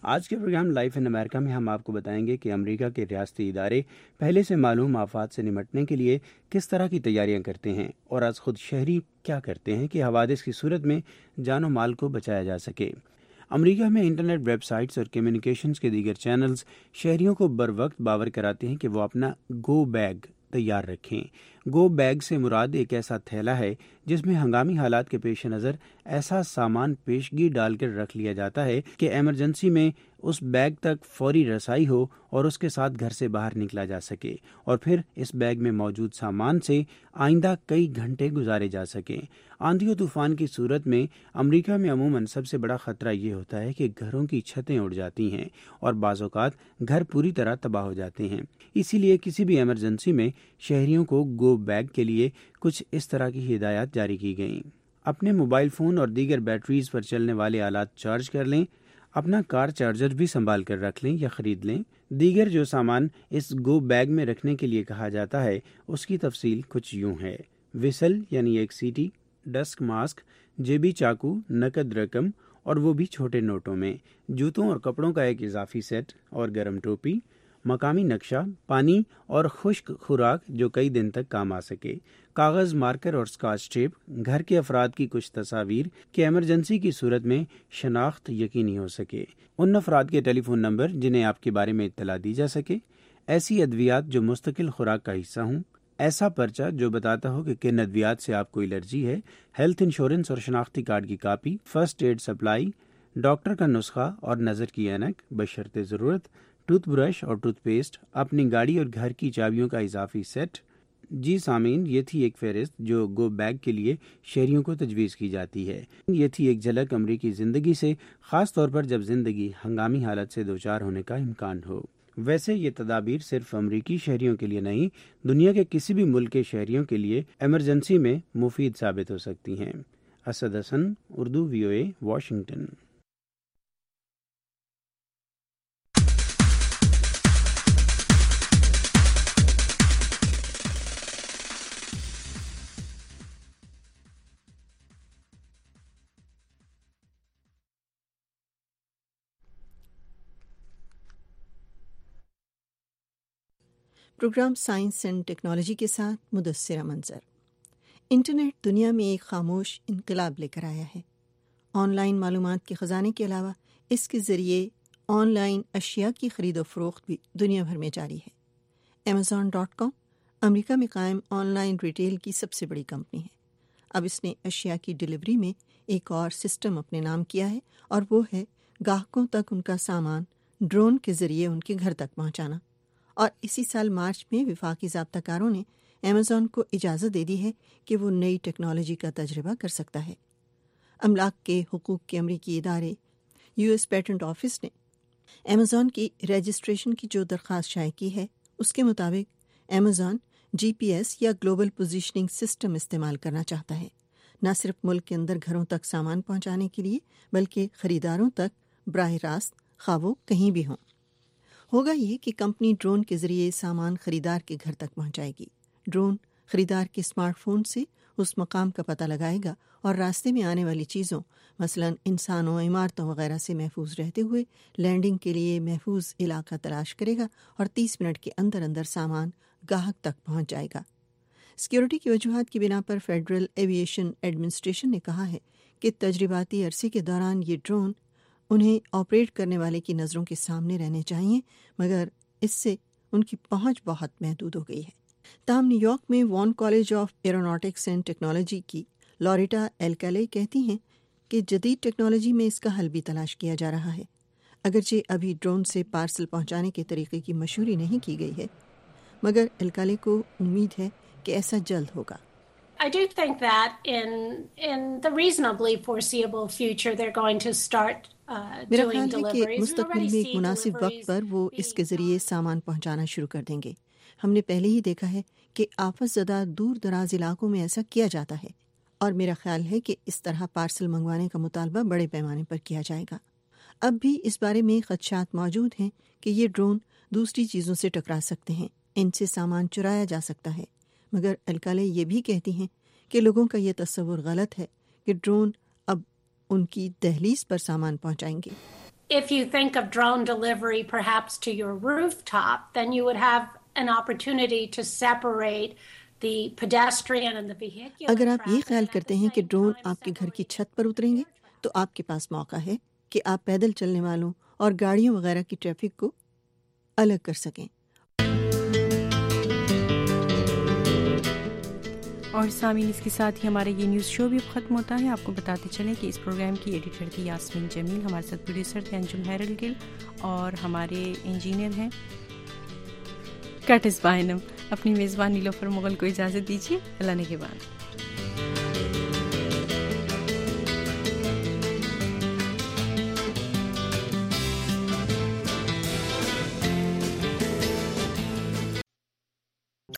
آج کے پروگرام لائف ان امریکہ میں ہم آپ کو بتائیں گے کہ امریکہ کے ریاستی ادارے پہلے سے معلوم آفات سے نمٹنے کے لیے کس طرح کی تیاریاں کرتے ہیں اور آج خود شہری کیا کرتے ہیں کہ حوادث کی صورت میں جان و مال کو بچایا جا سکے۔ امریکہ میں انٹرنیٹ ویب سائٹس اور کمیونیکیشنز کے دیگر چینلز شہریوں کو بر وقت باور کراتے ہیں کہ وہ اپنا گو بیگ تیار رکھیں۔ گو بیگ سے مراد ایک ایسا تھیلا ہے جس میں ہنگامی حالات کے پیش نظر ایسا سامان پیشگی ڈال کر رکھ لیا جاتا ہے کہ ایمرجنسی میں اس بیگ تک فوری رسائی ہو اور اس کے ساتھ گھر سے باہر نکلا جا سکے اور پھر اس بیگ میں موجود سامان سے آئندہ کئی گھنٹے گزارے جا سکیں۔ آندھی و طوفان کی صورت میں امریکہ میں عموماً سب سے بڑا خطرہ یہ ہوتا ہے کہ گھروں کی چھتیں اڑ جاتی ہیں اور بعض اوقات گھر پوری طرح تباہ ہو جاتے ہیں۔ اسی لیے کسی بھی ایمرجنسی میں شہریوں کو گو بیگ کے لیے کچھ اس طرح کی ہدایات جاری کی گئیں۔ اپنے موبائل فون اور دیگر بیٹریز پر چلنے والے آلات چارج کر لیں، اپنا کار چارجر بھی سنبھال کر رکھ لیں یا خرید لیں۔ دیگر جو سامان اس گو بیگ میں رکھنے کے لیے کہا جاتا ہے اس کی تفصیل کچھ یوں ہے۔ وسل یعنی ایک سیٹی، ڈسک ماسک، جیبی چاقو، نقد رقم اور وہ بھی چھوٹے نوٹوں میں، جوتوں اور کپڑوں کا ایک اضافی سیٹ اور گرم ٹوپی، مقامی نقشہ، پانی اور خشک خوراک جو کئی دن تک کام آ سکے، کاغذ، مارکر اور اسکاچ ٹیپ، گھر کے افراد کی کچھ تصاویر کہ ایمرجنسی کی صورت میں شناخت یقینی ہو سکے، ان افراد کے ٹیلی فون نمبر جنہیں آپ کے بارے میں اطلاع دی جا سکے، ایسی ادویات جو مستقل خوراک کا حصہ ہوں، ایسا پرچہ جو بتاتا ہو کہ کن ادویات سے آپ کو الرجی ہے، ہیلتھ انشورنس اور شناختی کارڈ کی copy, first aid supply, doctor کا نسخہ اور نظر کی اینک بشرط ضرورت، ٹوتھ برش اور ٹوتھ پیسٹ، اپنی گاڑی اور گھر کی چابیوں کا اضافی سیٹ۔ جی سامعین، یہ تھی ایک فہرست جو گو بیگ کے لیے شہریوں کو تجویز کی جاتی ہے۔ یہ تھی ایک جھلک امریکی زندگی سے، خاص طور پر جب زندگی ہنگامی حالت سے دوچار ہونے کا امکان ہو۔ ویسے یہ تدابیر صرف امریکی شہریوں کے لیے نہیں، دنیا کے کسی بھی ملک کے شہریوں کے لیے ایمرجنسی میں مفید ثابت ہو سکتی ہیں۔ Asad Hasan, Urdu V O A, Washington. Programme science and technology کے ساتھ مدثرہ منظر۔ انٹرنیٹ دنیا میں ایک خاموش انقلاب لے کر آیا ہے۔ آن لائن معلومات کے خزانے کے علاوہ اس کے ذریعے آن لائن اشیاء کی خرید و فروخت بھی دنیا بھر میں جاری ہے۔ امیزون ڈاٹ کام امریکہ میں قائم آن لائن ریٹیل کی سب سے بڑی کمپنی ہے۔ اب اس نے اشیاء کی ڈیلیوری میں ایک اور سسٹم اپنے نام کیا ہے اور وہ ہے گاہکوں تک ان کا سامان ڈرون کے ذریعے ان کے گھر تک پہنچانا۔ اور اسی سال مارچ میں وفاقی ضابطہ کاروں نے امیزون کو اجازت دے دی ہے کہ وہ نئی ٹیکنالوجی کا تجربہ کر سکتا ہے۔ املاک کے حقوق کے امریکی ادارے یو ایس پیٹنٹ آفس نے امیزون کی رجسٹریشن کی جو درخواست شائع کی ہے اس کے مطابق امیزون جی پی ایس یا گلوبل پوزیشننگ سسٹم استعمال کرنا چاہتا ہے، نہ صرف ملک کے اندر گھروں تک سامان پہنچانے کے لیے بلکہ خریداروں تک براہ راست، خواہ وہ کہیں بھی ہوں۔ ہوگا یہ کہ کمپنی ڈرون کے ذریعے سامان خریدار کے گھر تک پہنچائے گی۔ ڈرون خریدار کے اسمارٹ فون سے اس مقام کا پتہ لگائے گا اور راستے میں آنے والی چیزوں مثلاً انسانوں، عمارتوں وغیرہ سے محفوظ رہتے ہوئے لینڈنگ کے لیے محفوظ علاقہ تلاش کرے گا اور تیس منٹ کے اندر اندر سامان گاہک تک پہنچ جائے گا۔ سیکیورٹی کی وجوہات کی بنا پر فیڈرل ایویشن ایڈمنسٹریشن نے کہا ہے کہ تجرباتی عرصے کے دوران یہ ڈرون انہیں آپریٹ کرنے والے کی نظروں کے سامنے رہنے چاہیے، مگر اس سے ان کی پہنچ بہت محدود ہو گئی ہے۔ تاہم نیو یارک میں Vaughn college of aeronautics and technology کی لوریٹا ایلکالے کہتی ہیں کہ جدید ٹیکنالوجی میں اس کا حل بھی تلاش کیا جا رہا ہے۔ اگرچہ ابھی ڈرون سے پارسل پہنچانے کے طریقے کی مشہوری نہیں کی گئی ہے، مگر ایلکالے کو امید ہے کہ ایسا جلد ہوگا۔ I do think that in in the reasonably foreseeable future they're going to start uh, میرا doing خیال ہے کہ deliveries. We مستقبل already میں ایک see مناسب وقت deliveries پر وہ اس کے ذریعے سامان پہنچانا شروع کر دیں گے۔ ہم نے پہلے ہی دیکھا ہے کہ آفت زدہ دور دراز علاقوں میں ایسا کیا جاتا ہے، اور میرا خیال ہے کہ اس طرح پارسل منگوانے کا مطالبہ بڑے پیمانے پر کیا جائے گا۔ اب بھی اس بارے میں خدشات موجود ہیں کہ یہ ڈرون دوسری چیزوں سے ٹکرا سکتے ہیں، ان سے سامان چرایا جا سکتا ہے، مگر ایلکالے یہ بھی کہتی ہیں کہ لوگوں کا یہ تصور غلط ہے کہ ڈرون اب ان کی دہلیز پر سامان پہنچائیں گے۔ if you think of drone delivery perhaps to your rooftop, then you would have an opportunity to separate the pedestrian and the vehicular. अगर आप ये ख्याल करते हैं कि ड्रोन आपके घर की छत पर उतरेंगे तो आपके पास मौका है कि आप पैदल चलने वालों और गाड़ियों वगैरह की ट्रैफिक को अलग कर सकें। और सामीन, इसके साथ ही हमारा ये न्यूज़ शो भी अब ख़त्म होता है। आपको बताते चलें कि इस प्रोग्राम की एडिटर थी यास्मीन जमील, हमारे साथ प्रोड्यूसर थे अंजुम हैरल गिल और हमारे इंजीनियर हैं कर्टिस बाइनम। अपनी मेज़बान नीलोफर मुगल को इजाज़त दीजिए। अल्लाह ने के बाद।